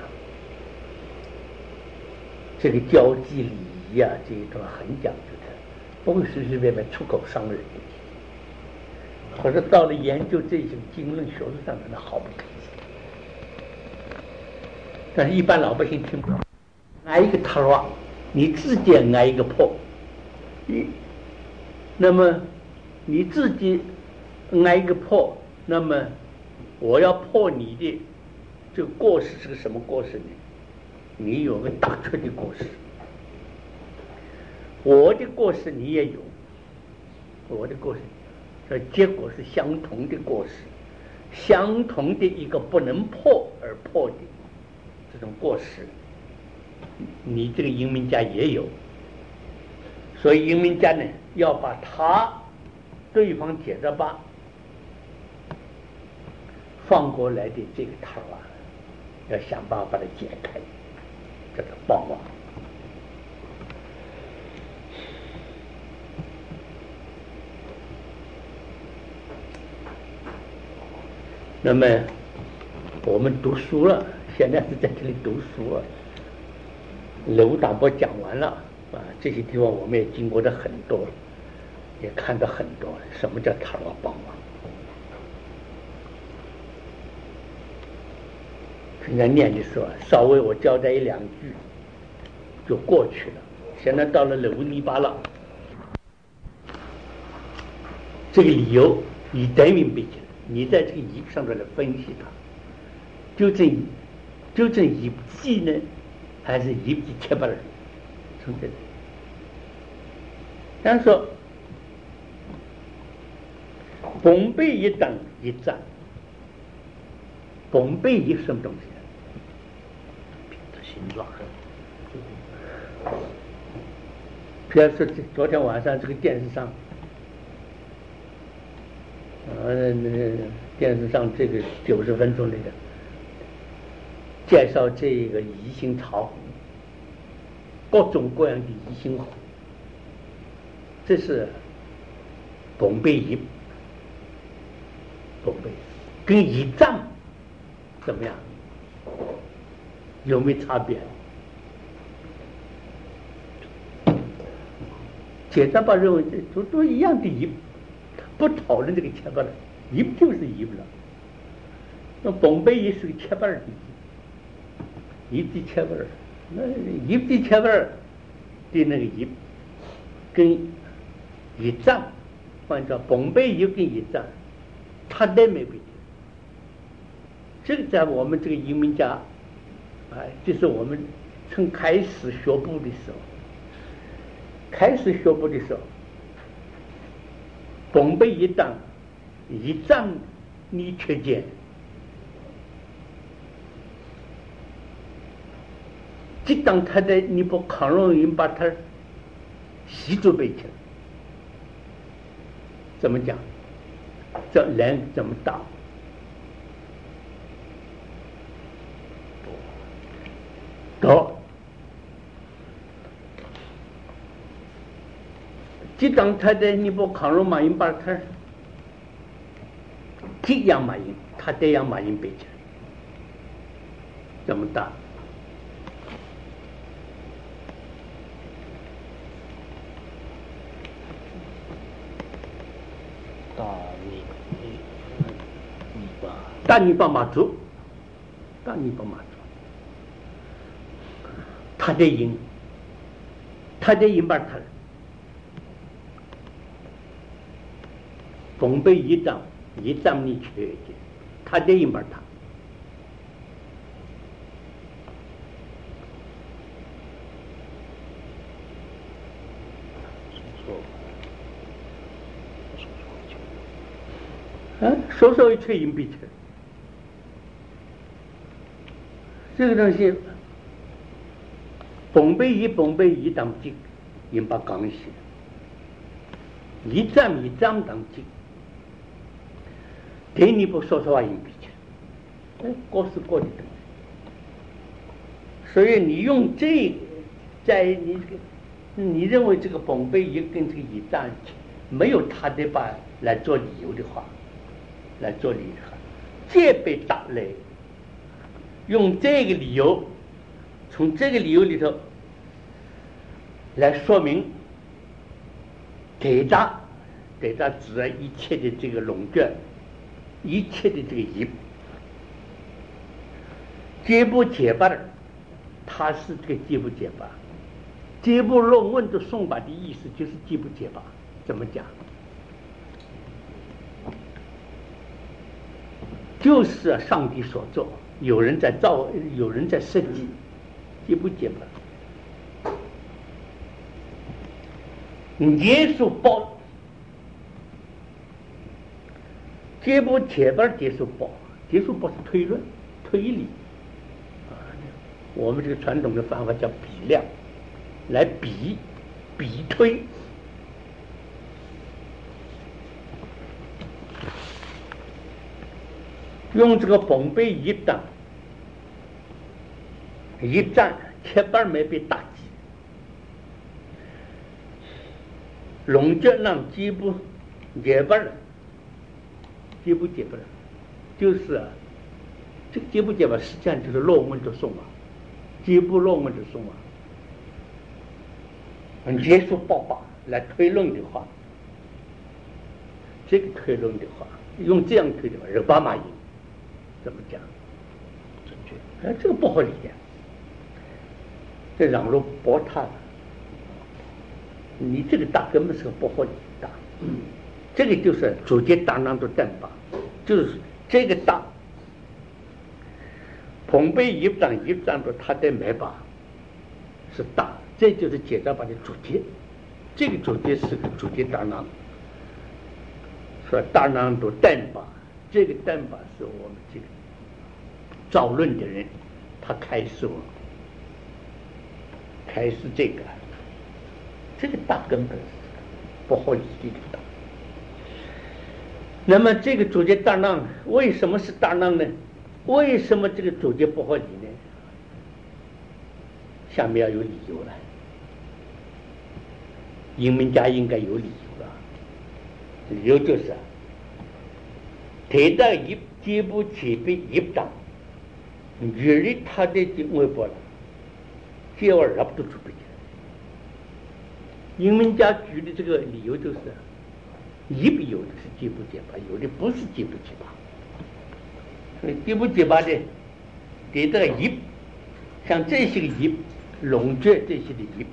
这个交际礼仪啊，这一种很讲究的，不会随随便便出口伤人。可是到了研究这些经论学术上，那毫不可行。但是一般老百姓听不懂，挨一个头啊，你自己也挨一个破，那么你自己挨一个破，那么我要破你的这个过失是个什么过失呢？你有个大错的过失，我的过失你也有，我的过失，这结果是相同的过失，相同的一个不能破而破的这种过失，你这个英明家也有。所以英明家呢，要把对方解着吧放过来的这个套啊，要想办法把它解开，这个棒啊。 那么我们读书了，现在是在这里读书了。刘大伯讲完了啊，这些地方我们也经过的很多，也看到很多什么叫塔罗帮忙。现在念的时候，稍微我交代一两句就过去了。现在到了楼泥巴了，这个理由你得明白起来，你在这个仪上头来分析它，究竟仪记呢，还是仪记切巴人？从这里，但是说崩背一等一站，崩背一什么东西？ 形状。 比如说昨天晚上这个电视上，电视上这个90分钟那个介绍这个宜兴茶壶，各种各样的宜兴壶，这是崩背仪，崩背跟仪仗怎么样？有没有差别？解答吧认为这都一样的仪，不讨论这个切巴了，仪就是仪了。那崩背仪是个切巴的仪，仪的切巴，那仪的切巴的那个仪跟仪仗，按照崩背仪跟仪仗，它都没规定。这个在我们这个移民家，就是我们从开始学步的时候。开始学步的时候，崩背一当一仗你缺见，这当他的你不抗容易把他习作背起来，怎么讲？这人怎么打？多。这当他的你不抗容马英把他这样马英，他这样马英背起来，怎么打？大泥巴马族，大泥巴马族，他的赢把他。崩背一张你缺的，他得赢把他。说一吹硬币去，这个东西，崩背一当机，赢把刚性，一张当机。给你不说话硬币去，各是各的东西。所以你用这个，在你认为这个崩背一跟这个一战没有他的把来做理由的话，这被打雷，用这个理由，从这个理由里头来说明给他指了一切的这个垄断。一切的这个疑，结不结巴的，他是这个结不结巴。结不论问的宋法的意思就是结不结巴。怎么讲？就是上帝所做，有人在造，有人在设计，结不结巴？耶稣报。结不结巴结束报是推论推理我们这个传统的方法叫比量，来比推。用这个崩背一当一战，切巴没被打击，龙角让结不结巴了。结不结巴了？ 就是这个结不结巴实际上就是论文的诵啊，结不论文的诵啊。结束报告来推论的话，这个推论的话，用这样推的话，巴马赢，怎么讲？ 正确。 这个不合理的，这让路驳他了。你这个答根本是个不合理的答。这个就是主节答案的正法，就是这个答。彭贝一章的他的没把是答。这就是解答法的主题，这个主题是个主题答案，说答案的担法，这个担法是我们这个造论的人他开始这个大根本是不合理的答。那么这个主题答案为什么是答案呢？为什么这个主题不合理呢？下面要有理由了。英文家应该有理由了，理由就是提到一节部前边一章，距离他的微博了，接完了不都准备的。英文家举的这个理由就是，有的是节部结巴，有的不是节部结巴。节部结巴的提到一，像这些个一，龙卷这些的一。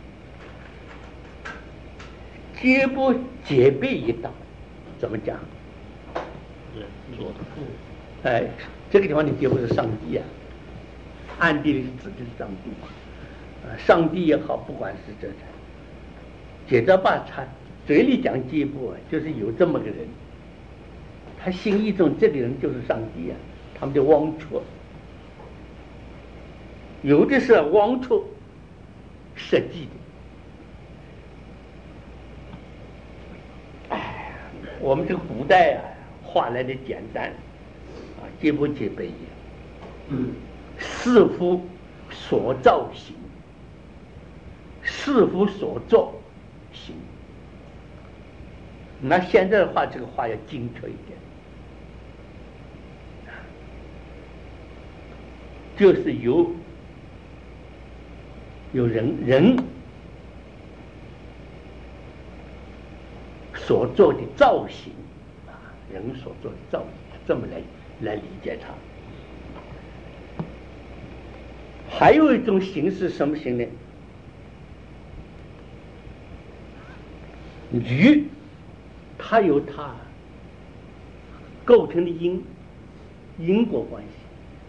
节部结背一道，怎么讲？ 做的。这个地方的节部是上帝啊，暗地里指的是上帝。上帝也好，不管是这解着吧，他嘴里讲节部啊，就是有这么个人，他心意中这个人就是上帝啊，他们的汪处，有的是汪处设计的。我们这个古代啊，话来的简单，节不节背也。是夫所造行，是夫所作行。那现在的话，这个话要精确一点，就是有人所做的造型人所做的造型，这么来理解它。还有一种形式，什么形呢？鱼，它有它构成的因果关系，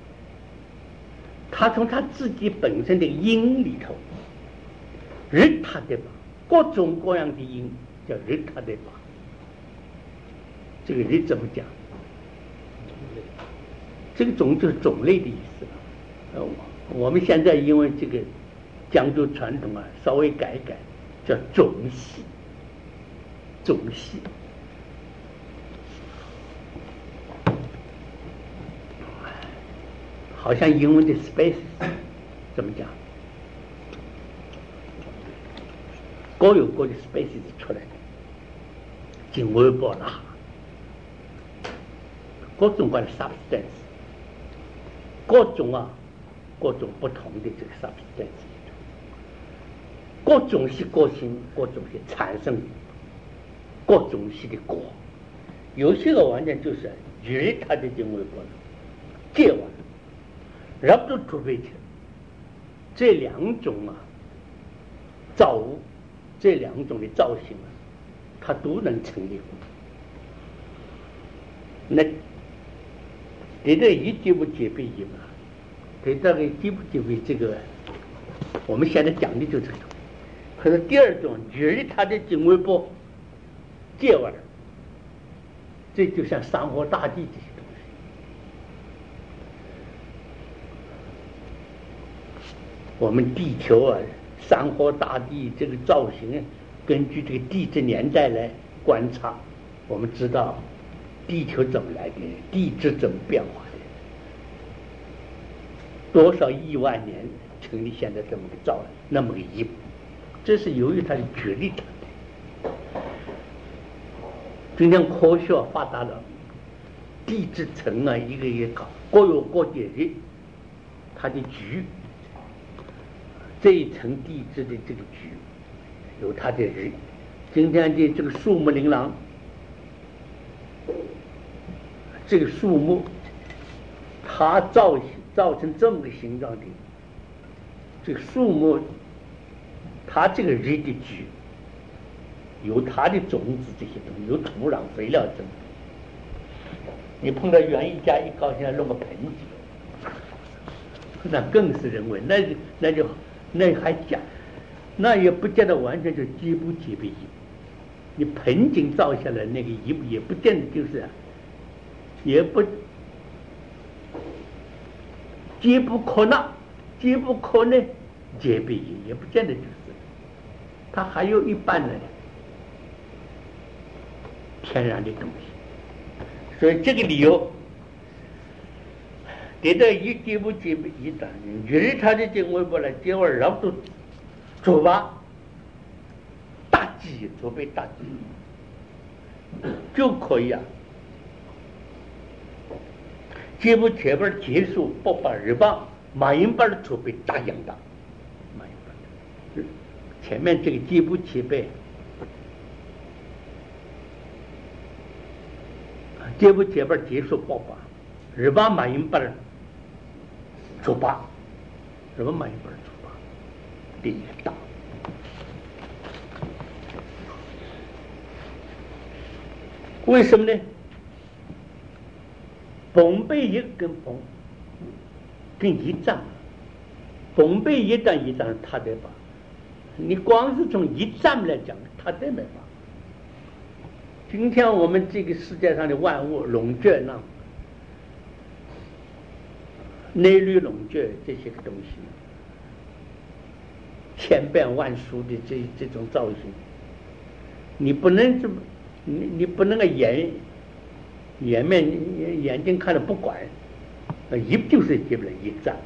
它从它自己本身的因里头，日它的各种各样的因。叫日他的法，这个日怎么讲？这个种就是种类的意思了。我们现在因为这个讲究传统啊，稍微改一改，叫种系。好像英文的 species 怎么讲？各有各的 species 出来的。进微波了，各种各的 substance， 各种不同的这个 substance， 各种是个性，各种是产生各种系的果。有些个完全就是与它的进微波了，借完，然后都准备起来。这两种造物，这两种的造型它都能成立。那对这一节不节背一嘛？对这个节不节背这个，我们现在讲的就这种。可是第二种，距离它的经纬波接完了，这就像山河大地这些东西。我们地球啊，山河大地这个造型，根据这个地质年代来观察，我们知道地球怎么来的，地质怎么变化的，多少亿万年成立现在这么个造那么个一步，这是由于它的距离的。今天科学发达了， 地质层啊，一个一个搞，各有各的日，它的局，这一层地质的这个局有它的日。今天的这个树木琳琅，这个树木它造成这么个形状的，这个树木它这个日的局有它的种子，这些东西有土壤肥料等。你碰到园艺家一高兴要弄个盆景，那更是人为，那还假，那也不见得完全就结不结的叶。你盆景造下来那个叶也不见得就是也不结不可那，结不可那结的叶也不见得就是，它还有一半的天然的东西。所以这个理由得到一结不结的一段，就是他的这微博来结我老多做吧。大忌准备大忌就可以啊，结不前边结束不把日棒马英班的准备大样大，马英班前面这个结不前辈，结不前边结束不把日棒马英班出把，日棒马英班出把，第一大。为什么呢？崩背一跟一丈，崩背一丈他得把，你光是从一丈来讲，他得没把。今天我们这个世界上的万物龙卷浪、内律龙卷这些个东西，千变万殊的这种造型，你不能这么。你不能眼睛看了不管，一就是一不了一站，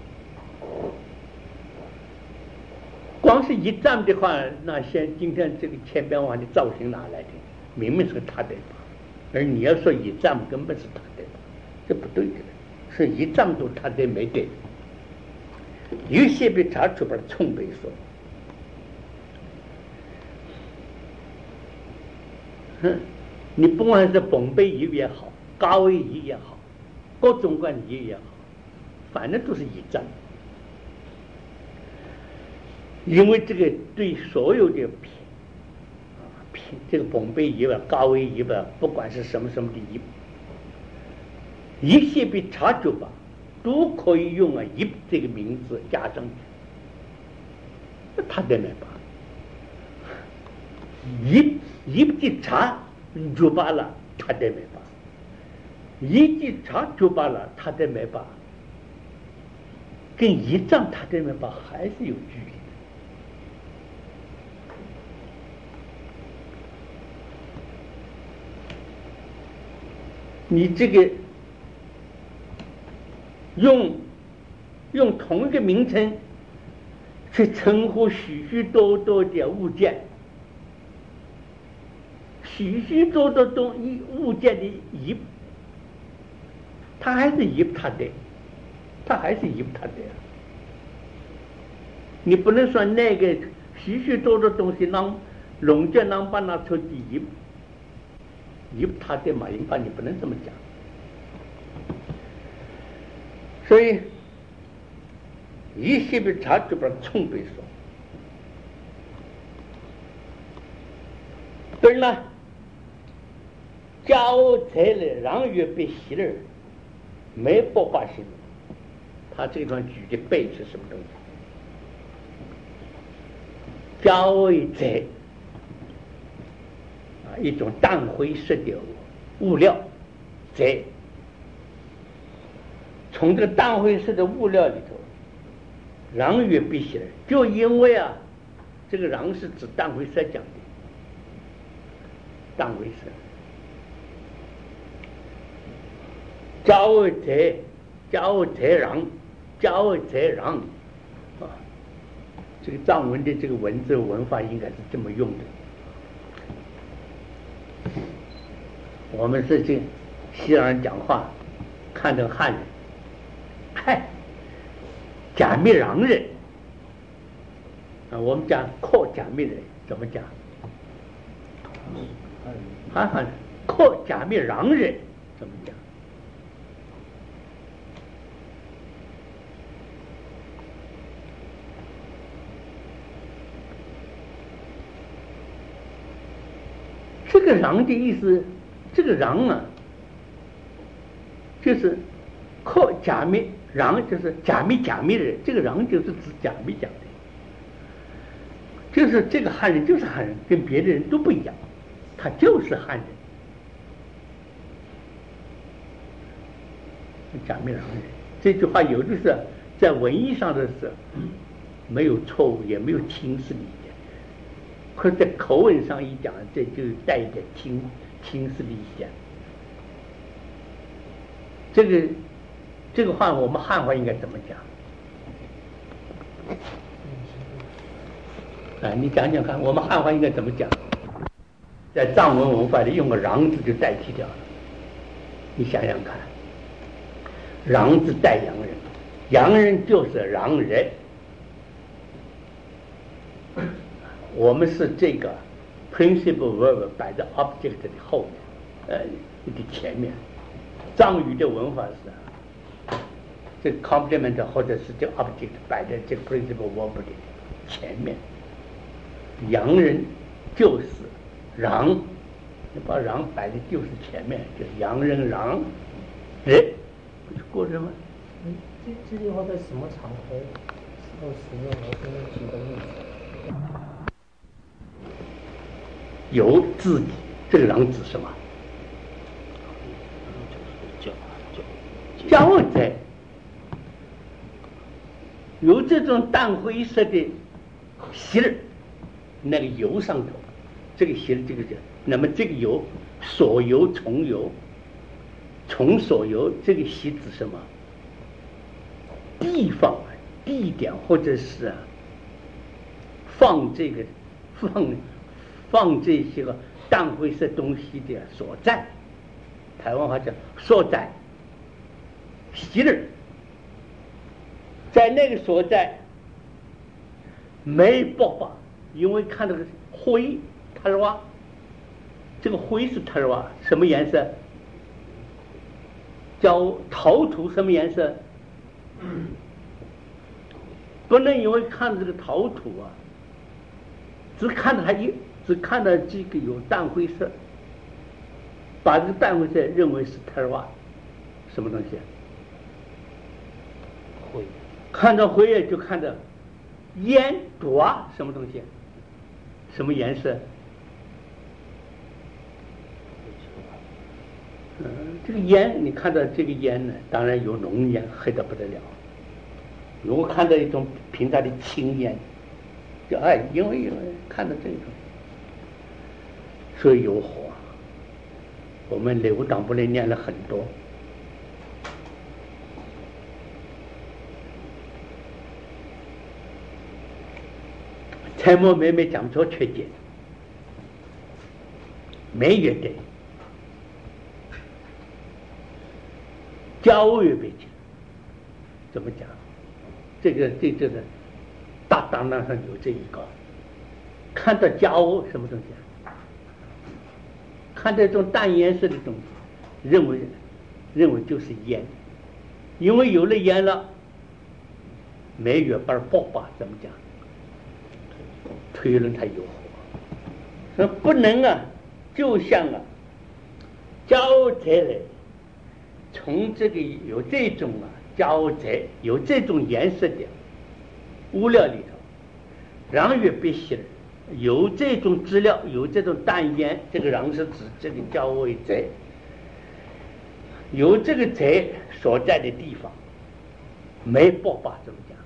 光是一站的话，那今天这个千变万的造型哪来的？明明是他的吧，而你要说一站根本是他的吧，这不对的，是一站都他的没对，有些被查出把冲背说。你不管是崩背叶也好，高位叶也好，各种各样的叶也好，反正都是一战。因为这个对所有的这个崩背叶吧、高位叶吧，不管是什么的叶，一些被查出吧，都可以用叶这个名字加上去，他的没吧？叶的茶就罢了，他的没把；叶的茶就罢了，他的没把。跟一丈他的没把还是有距离的。你这个用同一个名称去称呼许许多多的物件。许许多多物件的叶，它还是叶它的，它还是叶它的。你不能说那个许许多多东西让龙卷让把拿出的叶它的马英法，你不能这么讲。所以一些被查出把冲背说，对了。家务财了，让月被洗了，没爆发性。他这段举的背是什么东西？家务财一种淡灰色的物料，在从这个淡灰色的物料里头，让月被洗了，就因为这个让是指淡灰色讲的，淡灰色。家务财让这个藏文的这个文字文法应该是这么用的。我们是西洋人讲话看成汉人，嗨，假密壤人啊，我们讲靠假密人怎么讲？韩人靠假密壤人怎么讲？这个壤的意思，这个壤啊，就是靠假密壤，就是假密的人，这个壤就是指假密讲的，就是这个汉人就是汉人，跟别的人都不一样，他就是汉人。假密壤人这句话有的是在文艺上的是没有错误，也没有轻视理解，可是在口吻上一讲，这就带一点轻视理解。这个话我们汉话应该怎么讲？你讲讲看，我们汉话应该怎么讲？在藏文文化里用个壤字就代替掉了。你想想看，壤字带洋人，洋人就是壤人，我们是这个 principal verb 摆在 object 的后面，的前面。藏语的文化是这个 complement 或者是这个 object 摆在这个 principal verb 的前面。洋人就是壤，你把壤摆的就是前面，就是洋人壤人，不是过人吗？ 这句话在什么场合使用而是用举的例子？ 有自己，这个壤指什么？胶在有这种淡灰色的锡儿，那个油上头，这个锡儿这个叫，那么这个油所油从油，从所油，这个锡指什么？地方地点或者是放这些个淡灰色东西的所在，台湾话叫所在。锡儿在那个所在没爆发，因为看这个灰塔尔瓦，这个灰是塔尔瓦，什么颜色？叫陶土，什么颜色？不能因为看这个陶土啊，只看到这个有淡灰色，把这个淡灰色认为是塔尔瓦，什么东西？看到灰也就看到烟朵，什么东西？什么颜色？这个烟，你看到这个烟呢，当然有浓烟，黑得不得了。如果看到一种平常的青烟，就因为看到这种，所以有火。我们礼物党部里念了很多。蔡默妹妹讲错缺点，没约定，教育背景怎么讲？这个大档案上有这一个，看到胶什么东西啊？看这种淡颜色的东西，认为就是烟，因为有了烟了，没月半爆发怎么讲？推论它有火，说不能啊，就像胶质类，从这个有这种胶质有这种颜色的物料里头，壤越必须有这种质料，有这种淡烟，这个壤是指这个胶为质，有这个质所在的地方没爆发怎么讲？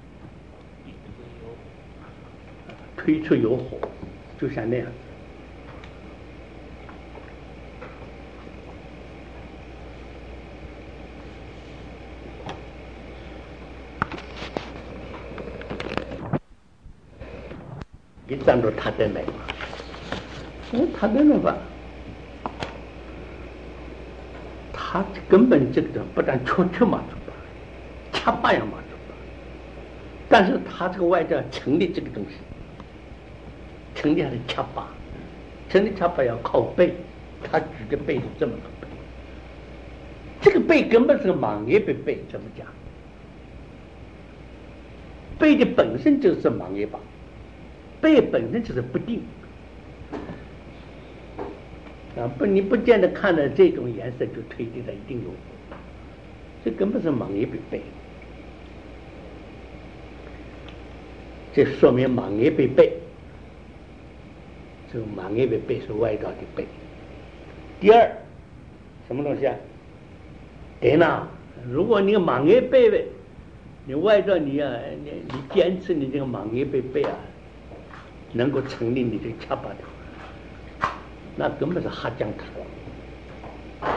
推出有火，就像那样子。你站住他的美嘛？他的那个，他他根本这个不但确马祖巴，恰巴样马祖巴，但是他这个外教成立这个东西，成立还是恰巴，成立恰巴要靠背，他举的背是这么个背，这个背根本是个盲叶背背，怎么讲？背的本身就是盲叶吧，背本身就是不定。你不见得看到这种颜色就推定它一定有，这根本是盲叶被背，这说明盲叶被背，这个盲叶被背是外道的背。第二，什么东西啊？对呢，如果你盲叶被背，你外道你坚持你这个盲叶被背啊，能够成立你这个恰巴的。那根本是哈江之光。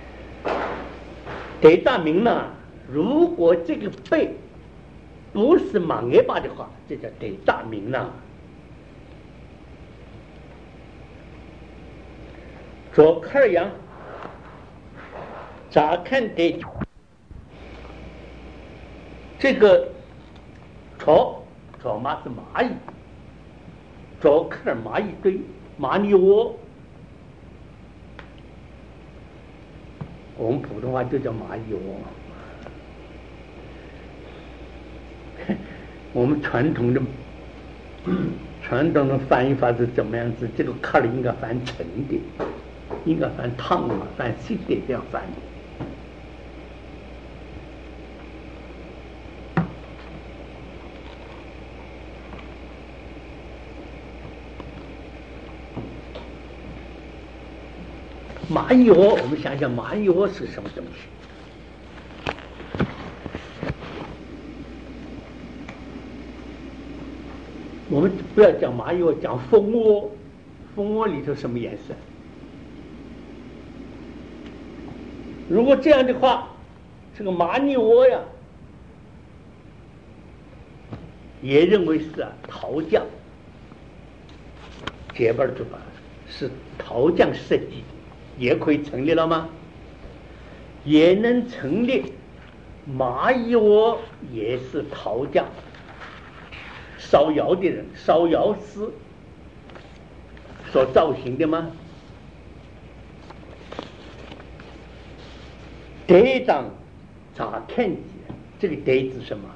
得大明呢，如果这个背不是盲叶巴的话，这叫得大明呢。左克尔阳，咋看得这个草嘛是蚂蚁，左克尔蚂蚁堆，蚂蚁窝。我们普通话就叫蚂蚁窝。我们传统的翻译法是怎么样子？这个克应该翻成的，应该翻烫嘛，翻细的这样翻的。蚂蚁窝，我们想想蚂蚁窝是什么东西？我们不要讲蚂蚁窝，讲蜂窝。蜂窝里头什么颜色？如果这样的话，这个蚂蚁窝呀，也认为是陶匠结巴的吧，是陶匠设计。也可以成立了吗？也能成立。蚂蚁窝也是陶匠烧窑的人，烧窑师所造型的吗？这张咋看起？这个得字什么？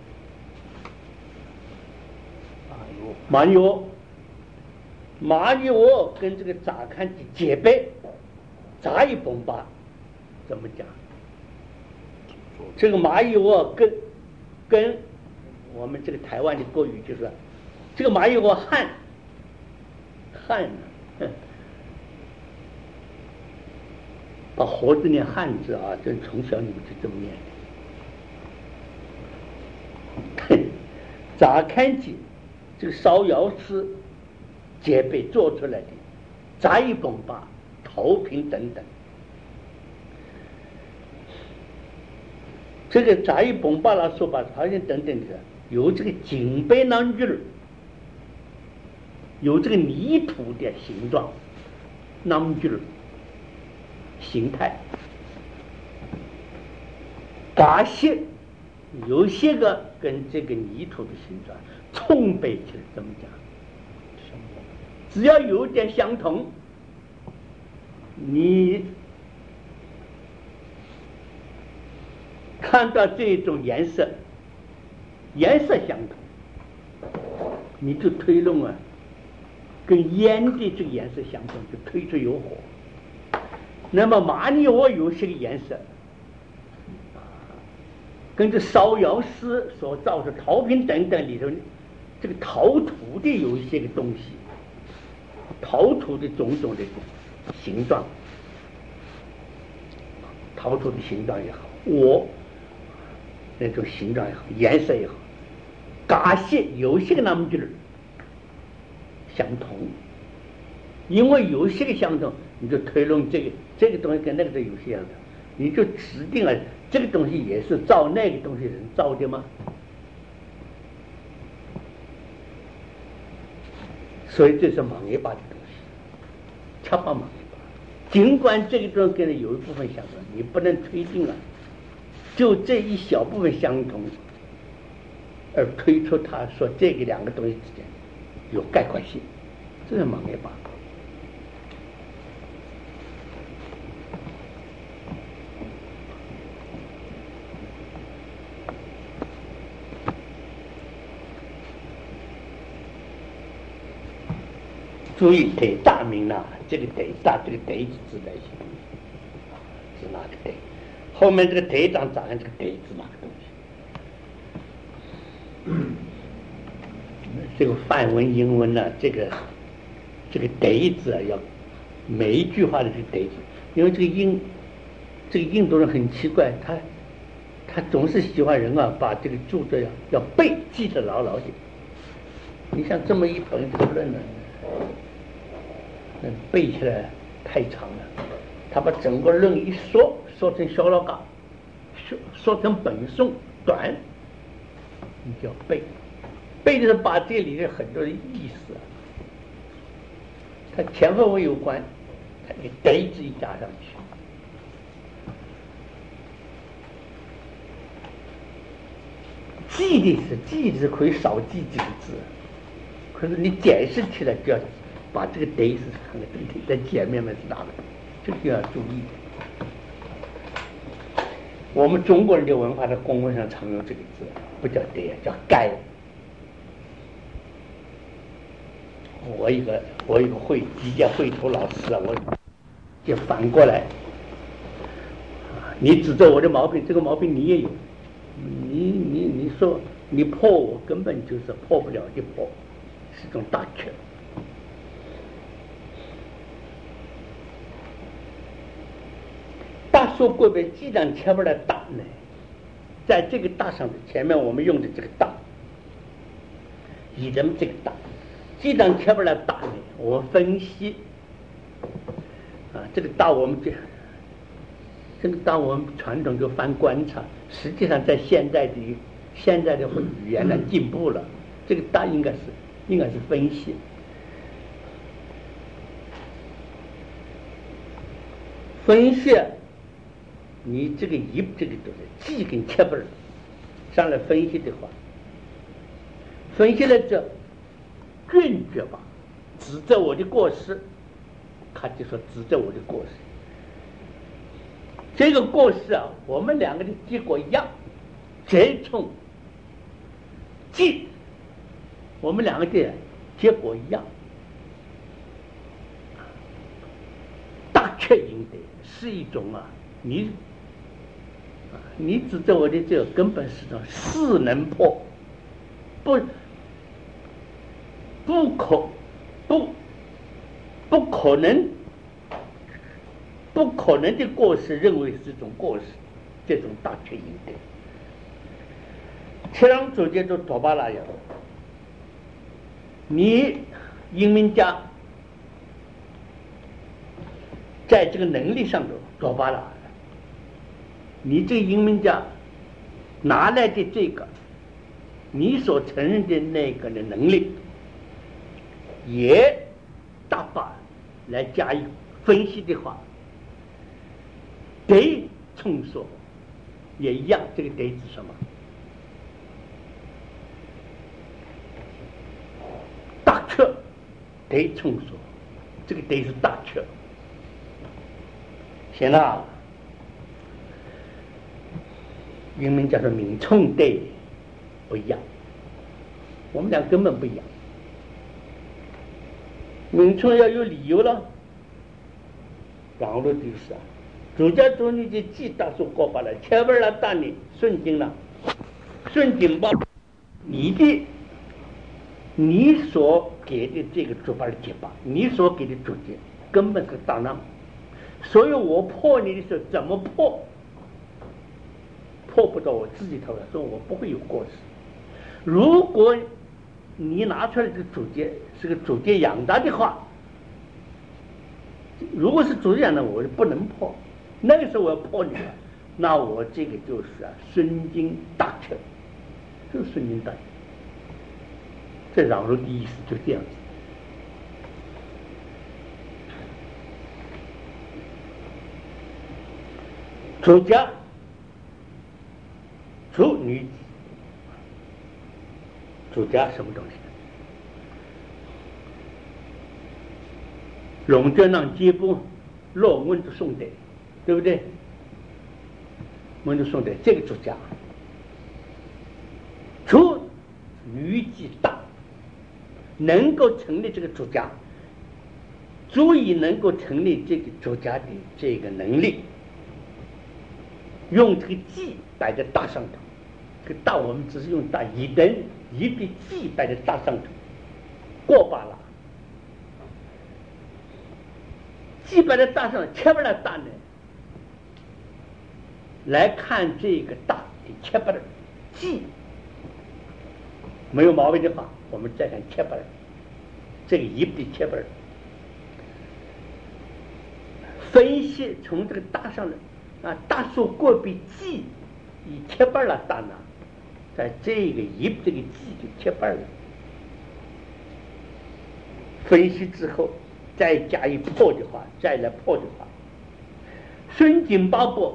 蚂蚁窝。蚂蚁窝跟这个咋看起结背。杂一崩吧，怎么讲？这个蚂蚁窝跟我们这个台湾的国语就是说，这个蚂蚁窝汉，把活字念汉字啊，这从小你们就这么念。咋看起这个烧窑师结背做出来的杂一崩吧。投屏等等，这个杂一崩巴拉说吧，好像等等的，有这个井背囊句，有这个泥土的形状，囊句形态，嘎些有些个跟这个泥土的形状冲背起来，怎么讲？只要有点相同。你看到这种颜色相同，你就推论啊，跟烟的这个颜色相同，就推出有火。那么蚂蚁窝有些个颜色，跟这烧窑师所造的陶瓶等等里头，这个陶土的有一些个东西，陶土的种种的形状，陶土的形状也好，窝那种形状也好，颜色也好，嘎些有些个那么就是相同，因为有些个相同，你就推论这个东西跟那个东西有些相同，你就指定了这个东西也是造那个东西人造的吗？所以这是盲叶巴的东西，恰巴盲叶巴。 尽管这个东西跟有一部分相同，你不能推定了，就这一小部分相同，而推出他说这个两个东西之间有概括性，这是盲眼法。注意得大名呐，这个得大，这个得字指哪些东西？是哪个得？后面这个得长咋样？这个得字哪个东西？这个梵文、英文呢，这个得字啊，要每一句话的这个得字，因为这个印度人很奇怪，他总是喜欢人啊，把这个著作要背记得牢牢的。你像这么一本这个论呢，背起来太长了，他把整个论一说成小老嘎，说成本颂短，你就要背。背的是把这里的很多的意思，它前后文有关，它给得字一加上去。记的是可以少记几个字，可是你解释起来就要把这个得是看得对的，在前面是哪个，这个就要注意。我们中国人的文化的公文上常用这个字，不叫得，叫该。我一个即将会头老师啊，我就反过来，你指责我的毛病，这个毛病你也有，你说你破我，根本就是破不了的破，是种大缺。大说过别既然前面的大呢，在这个大上的前面我们用的这个大，以人这个大。既然前面的大呢，我分析这个大我们传统就翻观察，实际上在现在的语言呢进步了，这个大应该是分析。分析你这个这个都是记跟切本上来分析的话，分析了这拒绝吧，指责我的过失，他就说指责我的过失。这个过失啊，我们两个的结果一样，结冲记，我们两个的结果一样。大缺应得是一种你指责我的这个根本是种势能破，不可能的过失，认为是种过失，这种大缺应得。切让主角就多巴拉呀，你英明家在这个能力上头多巴拉，你这个英明家拿来的这个你所承认的那个的能力，也大把来加以分析的话，得冲说也一样。这个得是什么？大彻得冲说，这个得是大彻。行了，英文叫做名冲得不一样，我们俩根本不一样。名冲要有理由了，然后就是主家主你的记大数过把了，前边了大你顺经了，顺经吧，你所给的这个主法的解法，你所给的主解根本是大浪，所以我破你的时候怎么破？破不到我自己头上，说我不会有过失。如果你拿出来这个主解是个主解养大的话，如果是主解养大，我就不能破。那个时候我要破你了，那我这个就是孙经大彻，就是孙经大彻。这让入的意思就这样子。 主家主女子，主家什么东西？龙卷浪接波，落温的宋代，对不对？温的宋代，这个主家，主女子大，能够成立这个主家，足以能够成立这个主家的这个能力，用这个记摆在大上头，这个大我们只是用大一等一的记摆在大上头，过罢了。记摆在大上，切不了大呢。来看这个大的切不了记，没有毛病的话，我们再看切不了这个一的切不了。分析从这个大上的大数过比记以切半了大呢，在这个一这个记就切半了。分析之后再加以破的话，再来破的话，孙景八部，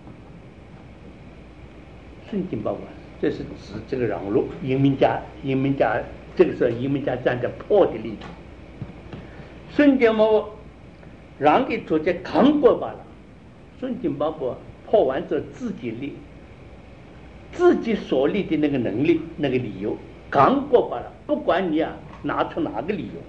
孙景八部，这是指这个让路英明家，这个时候英明家站在破的立场，孙景八部让给主角扛过罢了。孙景八部破完之后自己立，自己所立的那个能力那个理由扛过罢了，不管你拿出哪个理由。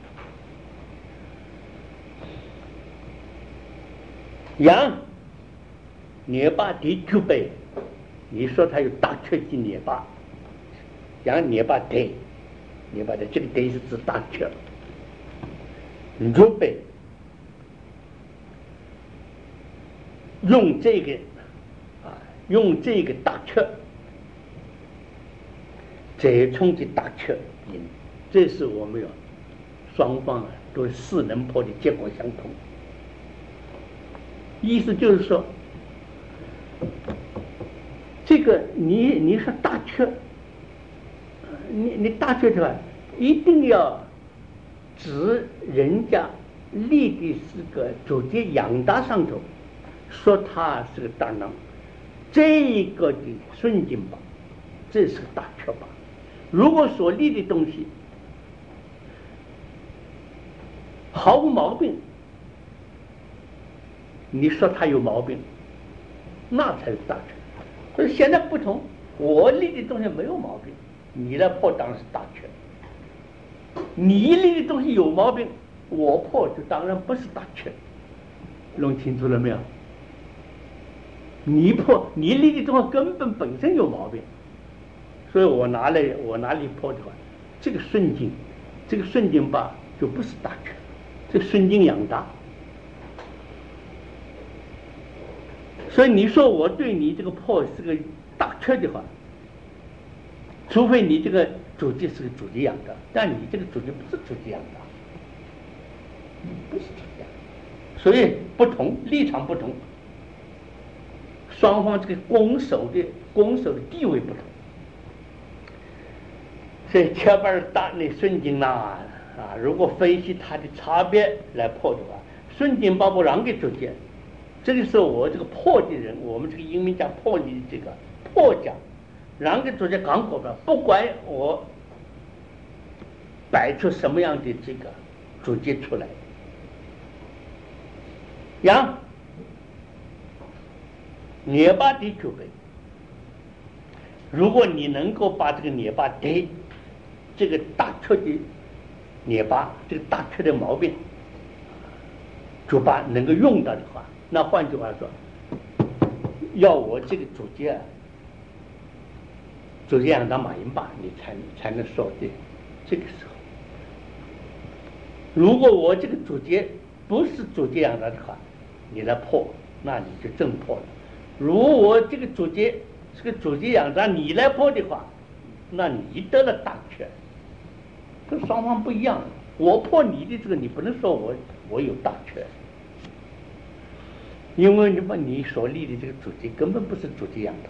杨捏巴的具备，你说他有大缺的捏巴，杨捏巴的，捏巴的这个的是指大缺，具备用这个用这个大缺，折冲的大缺，这是我们双方都势能破的结果相同。意思就是说，这个你说大缺，你大缺的话，一定要指人家立的是个主角养大上头，说他是个大能，这个的顺境吧，这是个大缺吧。如果所立的东西毫无毛病，你说他有毛病，那才是大缺。可是现在不同，我立的东西没有毛病，你来破当然是大缺。你立的东西有毛病，我破就当然不是大缺。弄清楚了没有？你破，你立的东西根本本身有毛病，所以我拿来破的话，这个顺境吧就不是大缺，这个顺境养大。所以你说我对你这个破是个大缺的话，除非你这个主角是个主角养的，但你这个主角不是主角养的，不是主角养的，所以不同立场不同，双方这个攻守的地位不同。所以切半大那顺境如果分析它的差别来破的话，顺境把不让给主角。这个时候我这个破的人，我们这个英明家破你这个破家，让给主角港口的，不管我摆出什么样的这个主角出来，让捏巴的具备。如果你能够把这个捏巴的这个大缺的捏巴，这个大缺的毛病，就把能够用到的话，那换句话说，要我这个主角养到马云吧，你才能说对。这个时候，如果我这个主角不是主角养大的话，你来破，那你就真破了。如果我这个主角是个主角养大，你来破的话，那你得了大缺。跟双方不一样，我破你的这个，你不能说我有大缺。因为你把你所立的这个主角根本不是主角养的，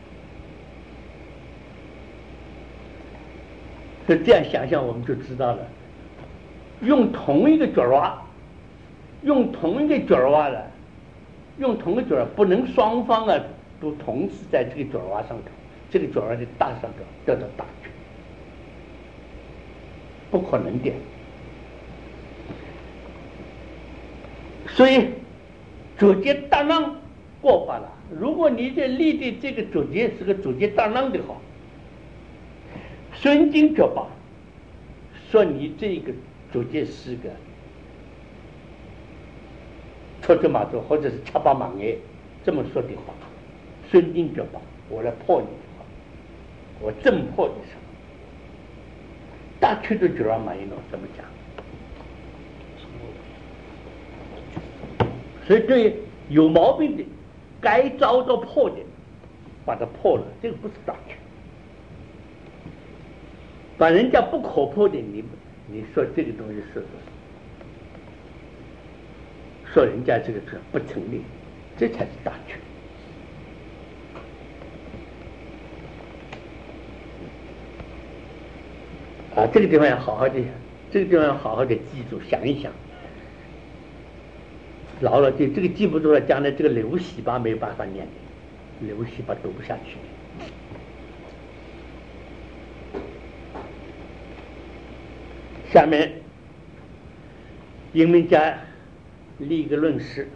所以这样想想我们就知道了。用同一个角儿挖了， 用同个角儿，不能双方啊都同时在这个角儿上头，这个角儿的大上头得到大权，不可能的。所以主角大浪过法了。如果你这立的这个主角是个主角大浪的话，孙经觉吧说你这个主角是个出车马祖或者是插把马眼这么说的话，孙经觉吧，我来破你的话，我正破你什么？大区的角儿马一诺怎么讲？所以对有毛病的，该遭到破的，把它破了，这个不是大权。把人家不可破的，你说这个东西是说人家这个是不成立，这才是大权。啊，这个地方要好好的，这个地方要好好的记住，想一想。牢了这个记不住了，将来这个流洗吧没办法念的，流洗吧读不下去。下面英明家立一个论诗，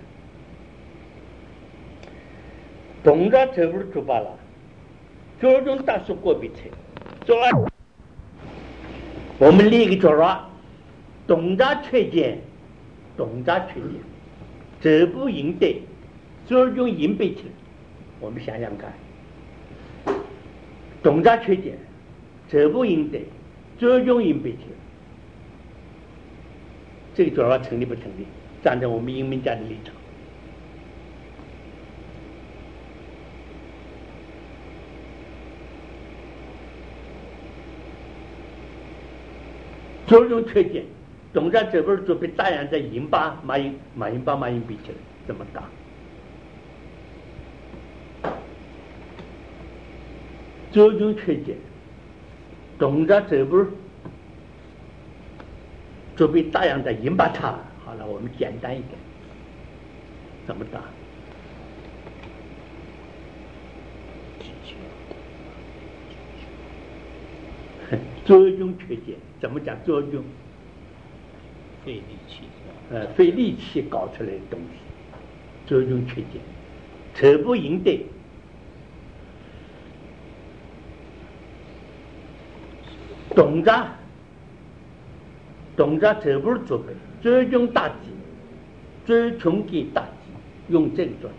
东家这不是做罢了，这种大数过比才做了。我们立一个角儿，东家缺见，东家缺见。这不应得，这种应备起来，我们想想看，东家缺点，这不应得，这种应备起来，这个角儿成立不成立？站在我们英明家的立场，这种缺点。东家这边就被大洋在银巴马英比起来这么大，这种缺点，东家这边就比大洋在银巴差。好了，我们简单一点，这么大。这种缺点怎么讲？这种费力气费力气搞出来的东西，这种缺点，这不应得。东家这不是做的，这种大忌，这穷给大忌，用这个做的。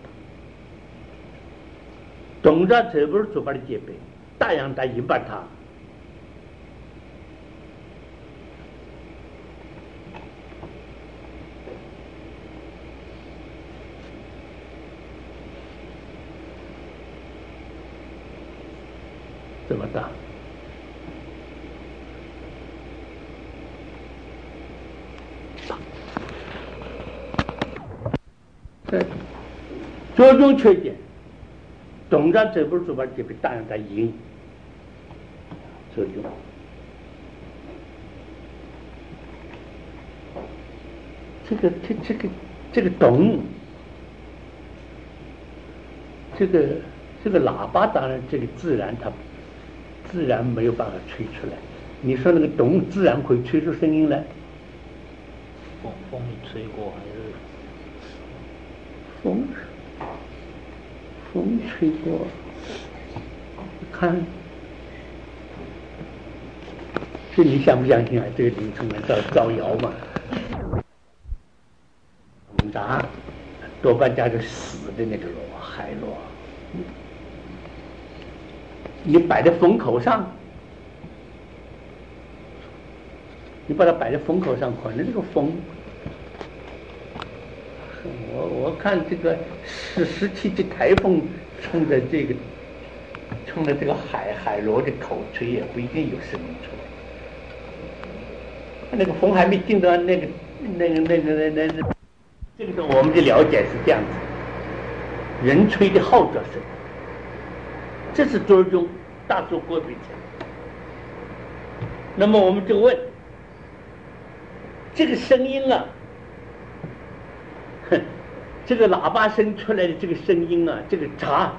东家这不是做法的戒备，大洋大银把它。这么大，这种缺点，东家这本书吧就被大洋在赢，这种。这个懂，这个喇叭当然这个自然它。自然没有办法吹出来，你说那个咚自然会吹出声音来？ 风一吹过还是风吹过，看，这你相不相信啊？这个凌晨造谣嘛？啥？多半加个死的那个螺，海螺。你摆在风口上，你把它摆在风口上，可能这个风，我看这个17级台风冲着这个海螺的口吹，也不一定有声音出来。那个风还没进到那个，这个时候我们的了解是这样子，人吹的号角声。这是周中大作过比才。那么我们就问，这个声音啊， 这个喇叭声出来的这个声音啊，这个闸，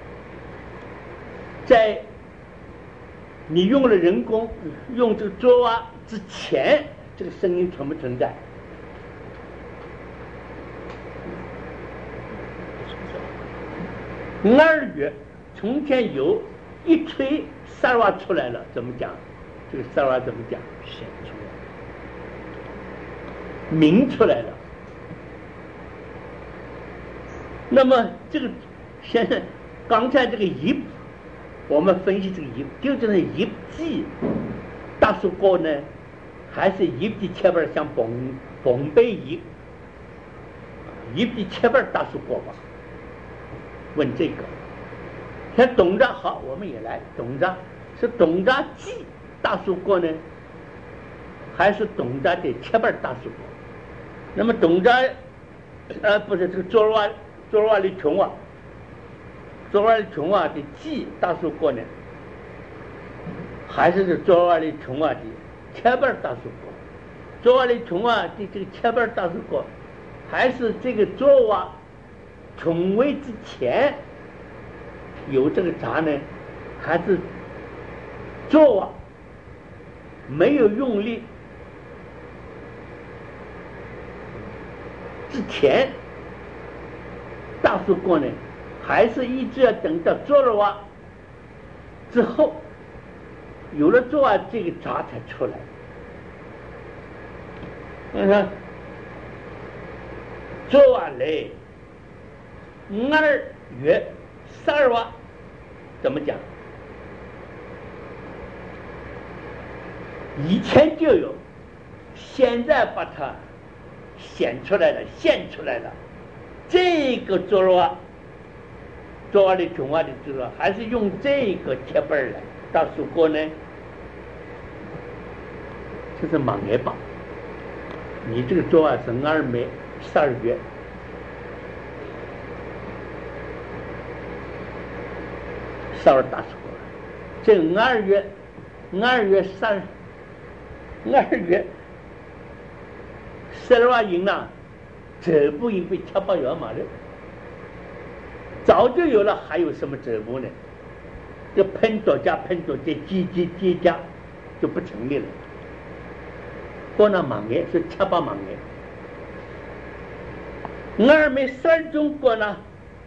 在你用了人工用这个捉蛙之前，这个声音存不存在？2月从前有一吹沙蛙出来了，怎么讲？这个沙蛙怎么讲？ 显出来， 明出来了。那么这个现在刚才这个一，我们分析这个一，究竟是一记大树高呢，还是一记前边像崩背一记前边大树高吧？问这个，像董闸好，我们也来董闸是董闸记大树高呢，还是董闸的前边大树高？那么董闸不是这个卓尔瓦的琼啊，卓尔瓦的琼啊的记大树高呢，还是这卓尔瓦的琼啊的前边大树高？卓尔瓦的琼啊的这个前边大树高，还是这个卓瓦重围之前有这个闸呢，还是做啊没有用力之前大树过呢，还是一直要等到做了蛙之后有了做啊这个闸才出来？你看做啊嘞2月12蛙怎么讲？以前就有，现在把它显出来了，现出来了。这个卓瓦的中瓦的卓瓦，还是用这个铁本来到苏国呢？这是盲眼吧？你这个卓瓦是2月12月。少了大树国，这2月12瓦赢了，这不应被贴包圆嘛的，早就有了，还有什么折部呢？这喷多加叠加就不成立了。过那盲眼是贴包盲眼，2枚12中国呢？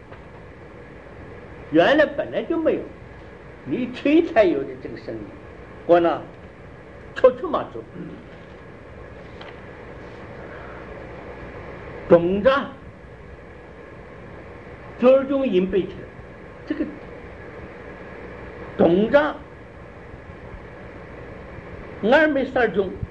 原来本来就没有，你吹才有的这个声音，我呢，出嘛出，懂着，左中音背起来，这个懂着，2枚12中